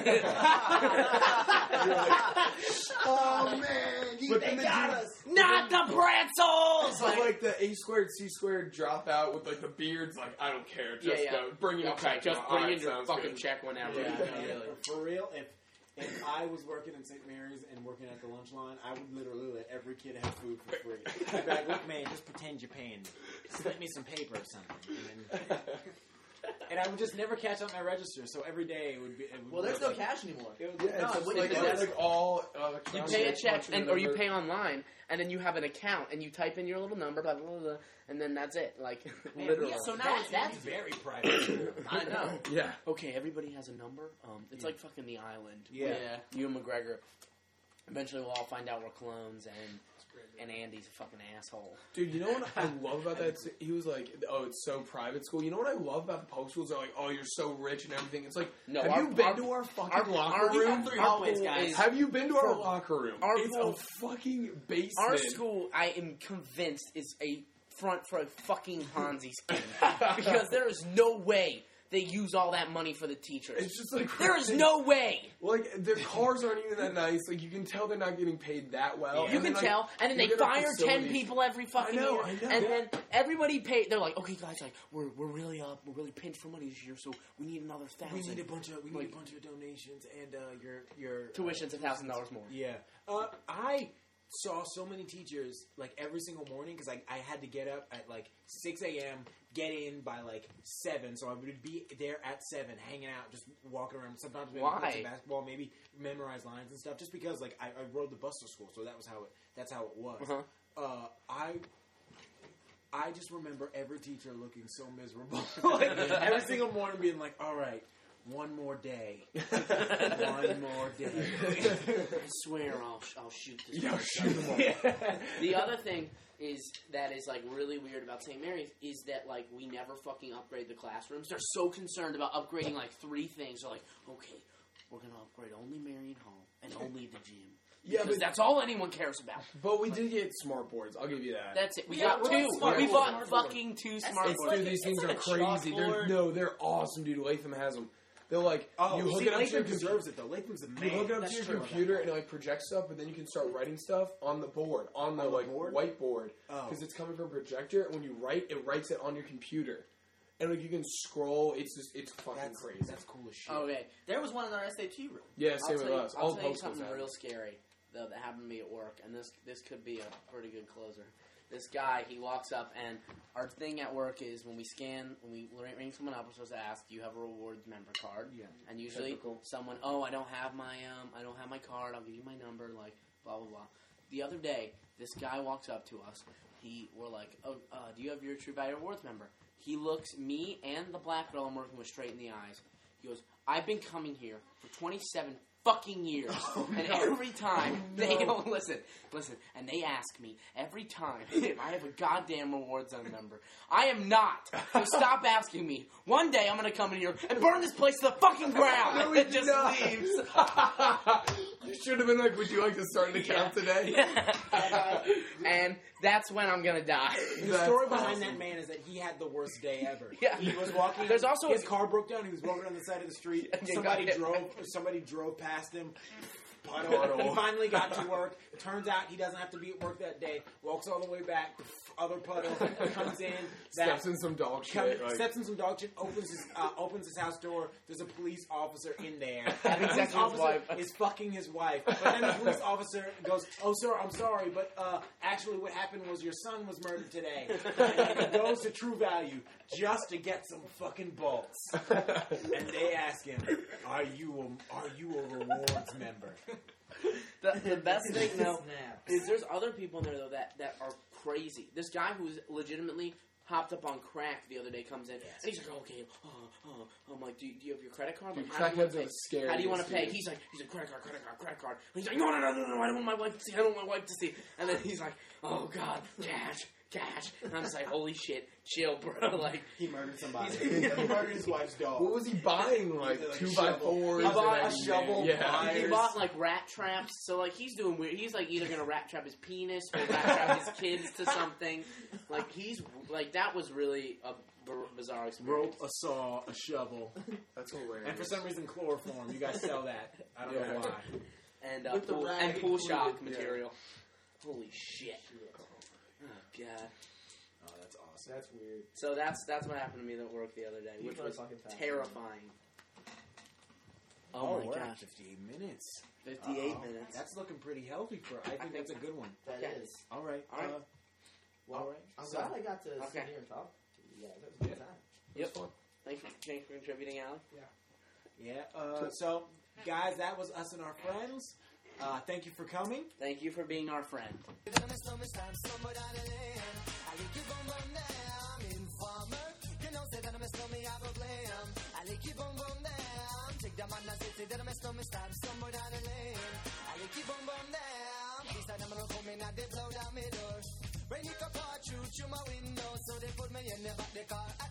Oh man, But then they got us. Not the pretzels. So like the A squared C squared drop out with like the beards. Like I don't care. Just Yeah, yeah. bring in a Okay, check. just All bring right, in your sounds fucking good. check whenever. Yeah. For real, if I was working in St. Mary's and working at the lunch line, I would literally let every kid have food for free. I'd be like, look, man, just pretend you're paying me. Slip me some paper or something. And I would just never catch up my register, so every day it would be... Well, there's no cash anymore. Yeah, No, it's just what like, you do it's is- like all. You pay a check, or you pay online, and then you have an account, and you type in your little number, blah blah blah, and then that's it. Like Man, literally. yeah, So now that's it's- very private. I know. Yeah. Okay, everybody has a number. It's like fucking The Island. Yeah. You and McGregor. Eventually, we'll all find out we're clones, and and Andy's a fucking asshole. Dude, you know what I love about that? He was like, "Oh, it's so private school." You know what I love about the public schools? They're like, "Oh, you're so rich and everything." It's like, No, have you been to our fucking locker room? Have you been to our locker room? It's a fucking basement. Our school, I am convinced, is a front for a fucking Ponzi scheme because there is no way they use all that money for the teachers. It's just like there is no way. Like their cars aren't even that nice. Like you can tell they're not getting paid that well. You can tell, and then they fire 10 people every fucking year, I know. and then everybody pay. They're like, okay, guys, like we're really pinched for money this year, so we need another 1,000. We need a bunch of donations and your tuition's $1,000 more. Yeah, I saw so many teachers like every single morning because I had to get up at like 6 a.m. get in by like 7, so I would be there at 7, hanging out, just walking around. Sometimes maybe play some basketball, maybe memorize lines and stuff. Just because like I rode the bus to school, so that's how it was. Uh-huh. I just remember every teacher looking so miserable. Like, every single morning being like, all right, one more day. One more day. I swear I'll shoot this. Yeah, shoot them all. The other thing is like really weird about St. Mary's is that like we never fucking upgrade the classrooms. They're so concerned about upgrading like 3 things. They're like, okay, we're gonna upgrade only Marion Hall and only the gym. Yeah, but that's all anyone cares about. But we did get smart boards. I'll give you that. That's it. We got 2. We bought fucking 2 smart boards. Dude, these things are crazy. They're awesome, dude. Latham has them. They're like, you hook it up to your deserves it though. Latham's a man. You hook it up to your computer and it like projects stuff, but then you can start writing stuff on the board, on the like whiteboard, because it's coming from a projector. And when you write, it writes it on your computer, and like you can scroll. It's fucking crazy. That's cool as shit. Okay, there was one in our SAT room. Yeah, same with us. I'll tell you something real scary though that happened to me at work, and this could be a pretty good closer. This guy, he walks up, and our thing at work is when we ring someone up, we're supposed to ask, "Do you have a rewards member card?" Yeah. And usually someone, I don't have my card. I'll give you my number. Like blah blah blah. The other day, this guy walks up to us. We're like, "Do you have your True Value Rewards member?" He looks me and the black girl I'm working with straight in the eyes. He goes, "I've been coming here for 27 fucking years, and every time they don't listen, and they ask me every time if I have a goddamn rewards zone member. I am not. So stop asking me. One day I'm gonna come in here and burn this place to the fucking ground." No, and just leaves. You should have been like, "Would you like to start an account today?" Yeah. And that's when I'm gonna die. The story behind that man is that he had the worst day ever. Yeah. He was walking. There's also his car broke down. He was walking on the side of the street. Somebody drove past him. Puddle. He finally got to work. It turns out he doesn't have to be at work that day. Walks all the way back. Other puddle. Comes in. Steps in some dog shit. Steps in some dog shit. Opens his house door. There's a police officer in there. And the police officer is fucking his wife. But then the police officer goes, "Oh, sir, I'm sorry, but actually what happened was your son was murdered today." And he goes to True Value just to get some fucking bolts. And they ask him, "Are you a rewards member?" The best thing, though, is there's other people in there, though, that are crazy. This guy who's legitimately hopped up on crack the other day comes in, and he's like, "Okay, I'm like, do you have your credit card? Like, how do you want to pay?" He's like, credit card. And he's like, no, I don't want my wife to see. I don't want my wife to see. And then he's like, "Oh God, cash." And I'm just like, holy shit, chill, bro. Like, he murdered somebody. He murdered his wife's dog. What was he buying? Like 2x4s? He bought a shovel. Yeah. He bought like rat traps. So like he's doing weird. He's like either gonna rat trap his penis or rat trap his kids to something. Like he's like that was really a bizarre experience. Rope, a saw, a shovel. That's hilarious. And for some reason, chloroform. You guys sell that. I don't know why. And pool shock material. Holy shit. Oh, God. Oh, that's awesome. That's weird. So that's what happened to me at work the other day, which was terrifying. Oh, my we're gosh. at 58 minutes. 58 minutes. That's looking pretty healthy for. I think that's a good one. That is. All right. I'm glad I got to sit here and talk to you guys. That was a good time. Yep. Thanks for contributing, Alec. Yeah. So, guys, that was us and our friends. Thank you for coming. Thank you for being our friend. Keep on never they call